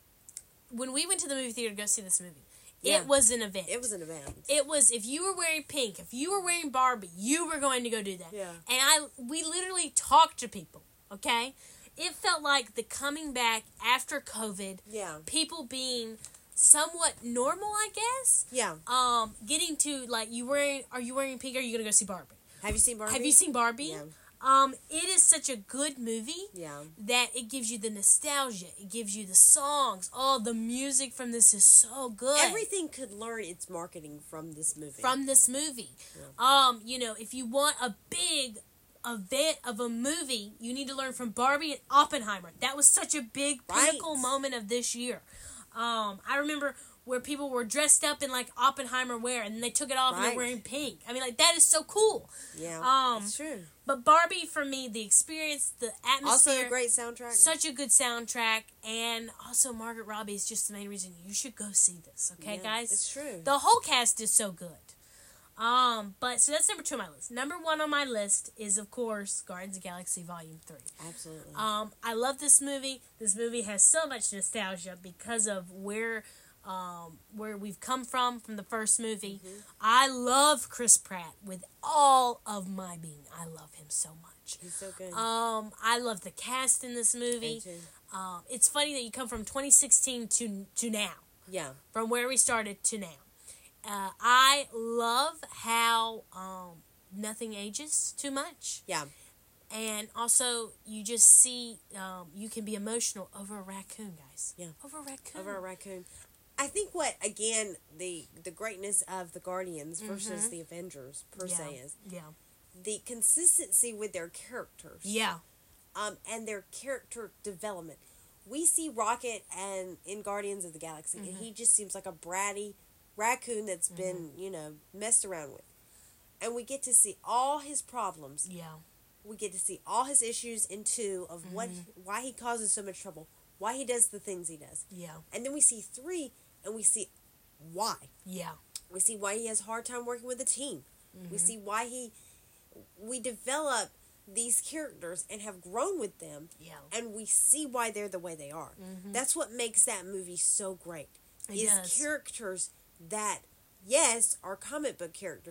A: when we went to the movie theater to go see this movie,
B: Yeah.
A: it was an event.
B: It was an event.
A: It was, if you were wearing pink, if you were wearing Barbie, you were going to go do that.
B: Yeah.
A: And I, we literally talked to people, okay? It felt like the coming back after COVID,
B: Yeah.
A: people being somewhat normal, I guess.
B: Yeah.
A: Um, getting to, like, you wearing, are you wearing pink, or are you going to go see Barbie?
B: Have you seen Barbie?
A: Have you seen Barbie?
B: Yeah.
A: Um, it is such a good movie
B: Yeah.
A: that it gives you the nostalgia. It gives you the songs. Oh, the music from this is so good.
B: Everything could learn its marketing from this movie.
A: From this movie.
B: Yeah.
A: Um, you know, if you want a big event of a movie, you need to learn from Barbie and Oppenheimer. That was such a big pinnacle
B: Right.
A: moment of this year. Um, I remember where people were dressed up in like Oppenheimer wear and they took it off and
B: Right.
A: they're wearing pink. I mean, like, that is so cool.
B: yeah.
A: Um,
B: it's true.
A: But Barbie, for me, the experience, the atmosphere,
B: Also a great soundtrack.
A: such a good soundtrack, and also Margaret Robbie is just the main reason you should go see this. Okay,
B: Yeah,
A: guys,
B: It's true.
A: the whole cast is so good. Um, but so that's number two on my list. Number one on my list is, of course, Guardians of the Galaxy Volume Three.
B: Absolutely.
A: Um, I love this movie. This movie has so much nostalgia because of where, um, where we've come from from the first movie.
B: Mm-hmm.
A: I love Chris Pratt with all of my being. I love him so much.
B: He's so good.
A: Um, I love the cast in this movie.
B: Me too.
A: Um, it's funny that you come from twenty sixteen to to now,
B: Yeah.
A: from where we started to now. Uh, I love how um, nothing ages too much.
B: Yeah.
A: And also, you just see, um, you can be emotional over a raccoon, guys.
B: Yeah.
A: Over a raccoon.
B: Over a raccoon. I think what again the the greatness of the Guardians versus
A: Mhm.
B: the Avengers per
A: yeah.
B: se is
A: Yeah.
B: the consistency with their characters.
A: Yeah.
B: Um, and their character development. We see Rocket and in Guardians of the Galaxy,
A: Mm-hmm.
B: and he just seems like a bratty raccoon that's been, you know, messed around with. And we get to see all his problems.
A: Yeah.
B: We get to see all his issues in two of what
A: Mm-hmm.
B: why he causes so much trouble, why he does the things he does.
A: Yeah.
B: And then we see three, and we see why.
A: Yeah.
B: We see why he has a hard time working with a team.
A: Mm-hmm.
B: We see why he. We develop these characters and have grown with them,
A: Yeah.
B: and we see why they're the way they are.
A: Mhm.
B: That's what makes that movie so great.
A: It
B: is
A: does.
B: characters that, yes, are comic book characters,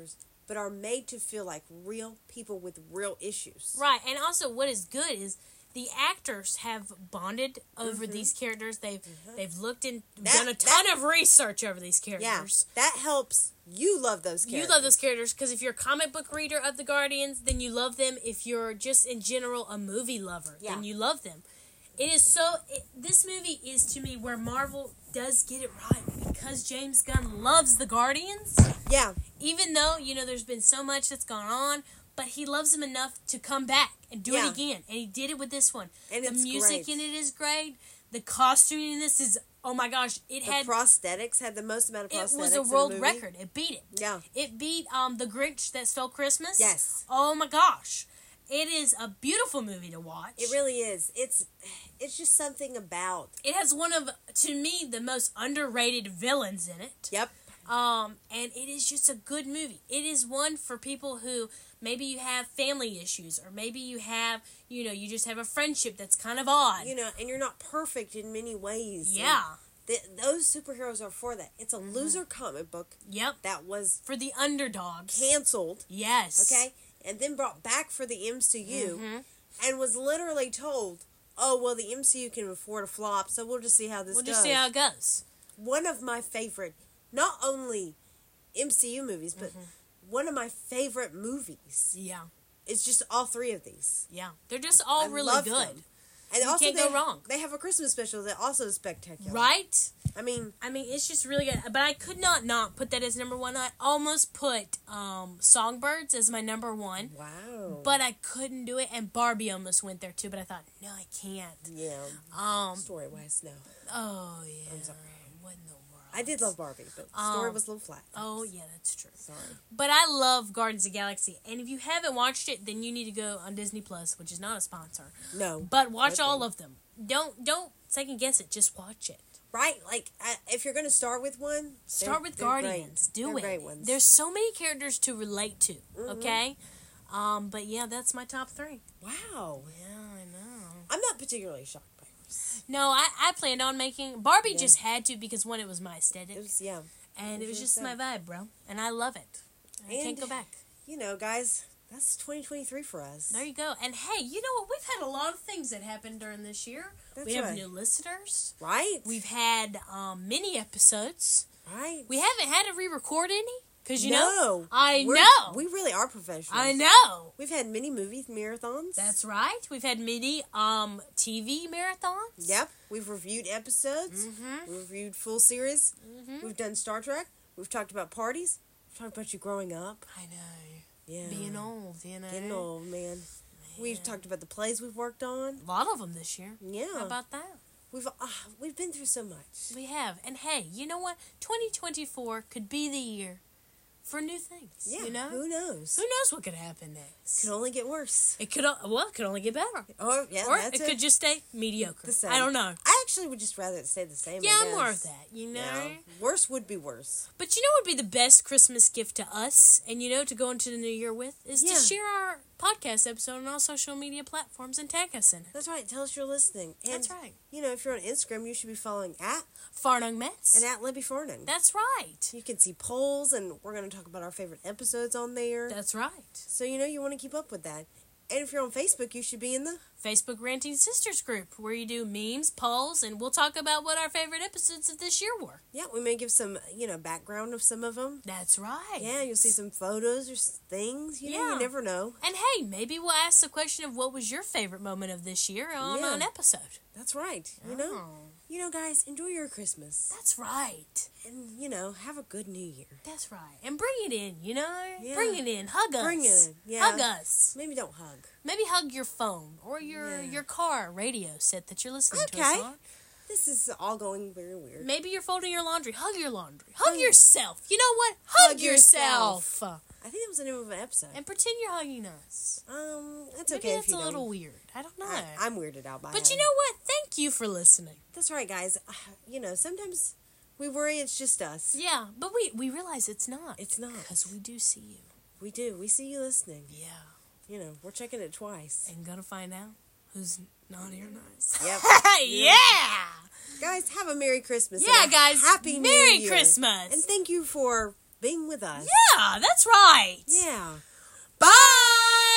B: but are made to feel like real people with real issues.
A: Right, and also what is good is the actors have bonded over mm-hmm. these characters. They've mm-hmm. they've looked and that, done a ton that, of research over these characters.
B: Yeah, that helps you love those characters.
A: You love those characters because if you're a comic book reader of the Guardians, then you love them. If you're just in general a movie lover, yeah. then you love them. It is so. It, this movie is to me where Marvel does get it right because James Gunn loves the Guardians.
B: Yeah.
A: Even though you know there's been so much that's gone on, but he loves them enough to come back and do yeah. it again, and he did it with this one.
B: And
A: the
B: it's
A: music
B: great.
A: in it is great. The costuming in this is oh my gosh! It
B: the
A: had
B: prosthetics had the most amount of prosthetics.
A: It was a world record. It beat it.
B: Yeah.
A: It beat um the Grinch That Stole Christmas.
B: Yes.
A: Oh my gosh. It is a beautiful movie to watch.
B: It really is. It's it's just something about...
A: It has one of, to me, the most underrated villains in it.
B: Yep.
A: Um, and it is just a good movie. It is one for people who maybe you have family issues, or maybe you have, you know, you just have a friendship that's kind of odd.
B: You know, and you're not perfect in many ways.
A: Yeah.
B: Th- those superheroes are for that. It's a mm-hmm. loser comic book.
A: Yep.
B: That was...
A: For the underdogs.
B: Canceled.
A: Yes.
B: Okay? And then brought back for the M C U,
A: mm-hmm.
B: and was literally told, oh, well, the M C U can afford a flop, so we'll just see how this
A: we'll
B: goes.
A: We'll just see how it goes.
B: One of my favorite, not only M C U movies, but mm-hmm. one of my favorite movies.
A: Yeah.
B: It's just all three of these.
A: Yeah. They're just all I really good. Them.
B: And
A: you
B: also
A: can't
B: they,
A: go wrong.
B: They have a Christmas special that also is spectacular.
A: Right?
B: I mean...
A: I mean, it's just really good. But I could not not put that as number one. I almost put um, Songbirds as my number one.
B: Wow.
A: But I couldn't do it. And Barbie almost went there, too. But I thought, no, I can't.
B: Yeah.
A: Um,
B: Story-wise, no.
A: Oh, yeah.
B: I'm sorry.
A: What in the world?
B: I did love Barbie, but the story um, was a little flat.
A: Oh, yeah, that's true.
B: Sorry.
A: But I love Guardians of the Galaxy. And if you haven't watched it, then you need to go on Disney Plus, which is not a sponsor.
B: No.
A: But watch all of them. Don't don't second guess it. Just watch it.
B: Right? Like, uh, if you're going to start with one,
A: start with Guardians.
B: Great.
A: Do
B: they're
A: it.
B: Great ones.
A: There's so many characters to relate to.
B: Mm-hmm.
A: Okay? Um, but yeah, that's my top three.
B: Wow.
A: Yeah, I know.
B: I'm not particularly shocked by yours.
A: No, I, I planned on making... Barbie yeah. just had to because, one, it was my aesthetic.
B: It was, yeah.
A: And it, it was just my vibe, bro. And I love it. I and, can't go back.
B: You know, guys... That's twenty twenty-three for us.
A: There you go. And hey, you know what? We've had a lot of things that happened during this year.
B: That's
A: we have
B: right.
A: new listeners.
B: Right.
A: We've had um, mini episodes.
B: Right.
A: We haven't had to re-record any. Because, you
B: no.
A: know. I
B: We're,
A: know.
B: We really are professionals.
A: I know.
B: We've had mini movie marathons.
A: That's right. We've had mini um, T V marathons.
B: Yep. We've reviewed episodes.
A: Mm-hmm.
B: We've reviewed full series.
A: Mm-hmm.
B: We've done Star Trek. We've talked about parties. We've talked about you growing up.
A: I know.
B: Yeah.
A: Being old, you know.
B: Getting old, man. man. We've talked about the plays we've worked on.
A: A lot of them this year.
B: Yeah.
A: How about that?
B: We've uh, we've been through so much.
A: We have. And hey, you know what? twenty twenty-four could be the year for new things.
B: Yeah.
A: You know?
B: Who knows?
A: Who knows what could happen next?
B: Could only get worse.
A: It could, well, it could only get better.
B: Oh, yeah,
A: or
B: that's
A: it,
B: it
A: could just stay mediocre.
B: The same.
A: I don't know.
B: I actually would just rather it stay the same.
A: Yeah,
B: I
A: I'm
B: guess.
A: more of that, you know?
B: Yeah. Worse would be worse.
A: But you know what would be the best Christmas gift to us, and you know, to go into the new year with, is
B: yeah.
A: to share our podcast episode on all social media platforms and tag us in it.
B: That's right. Tell us you're listening. And,
A: That's right.
B: You know, if you're on Instagram, you should be following at
A: Farnung Mets.
B: And at Libby Farnung.
A: That's right.
B: You can see polls, and we're going to talk about our favorite episodes on there.
A: That's right.
B: So, you know, you want to keep up with that. And if you're on Facebook, you should be in the
A: Facebook Ranting Sisters group, where you do memes, polls, and we'll talk about what our favorite episodes of this year were.
B: Yeah, we may give some, you know, background of some of them.
A: That's right.
B: Yeah, you'll see some photos or things. You know, yeah. You never know.
A: And hey, maybe we'll ask the question of what was your favorite moment of this year on
B: yeah.
A: an episode.
B: That's right. You oh. know, you know, guys, enjoy your Christmas.
A: That's right.
B: And, you know, have a good New Year.
A: That's right. And bring it in, you know?
B: Yeah.
A: Bring it in. Hug us.
B: Bring it in. Yeah.
A: Hug us.
B: Maybe don't hug.
A: Maybe hug your phone or your,
B: yeah.
A: your car radio set that you're listening
B: okay.
A: to us on.
B: This is all going very weird.
A: Maybe you're folding your laundry. Hug your laundry. Hug hug yourself. You know what? Hug, hug yourself.
B: yourself. I think that was the name of an episode.
A: And pretend you're hugging us.
B: Um, that's
A: Maybe
B: okay
A: that's
B: if you
A: a little
B: don't.
A: weird. I don't know.
B: I, I'm weirded out by it.
A: But you know what? Thank you for listening.
B: That's right, guys. Uh, you know, sometimes we worry it's just us.
A: Yeah, but we, we realize it's not.
B: It's not.
A: Because we do see you.
B: We do. We see you listening.
A: Yeah.
B: You know, we're checking it twice.
A: And gonna find out who's naughty or nice.
B: Yep.
A: yeah!
B: Guys, have a Merry Christmas.
A: Yeah,
B: and a
A: guys.
B: Happy
A: Merry
B: New Year.
A: Christmas.
B: And thank you for being with us.
A: Yeah, that's right.
B: Yeah.
A: Bye.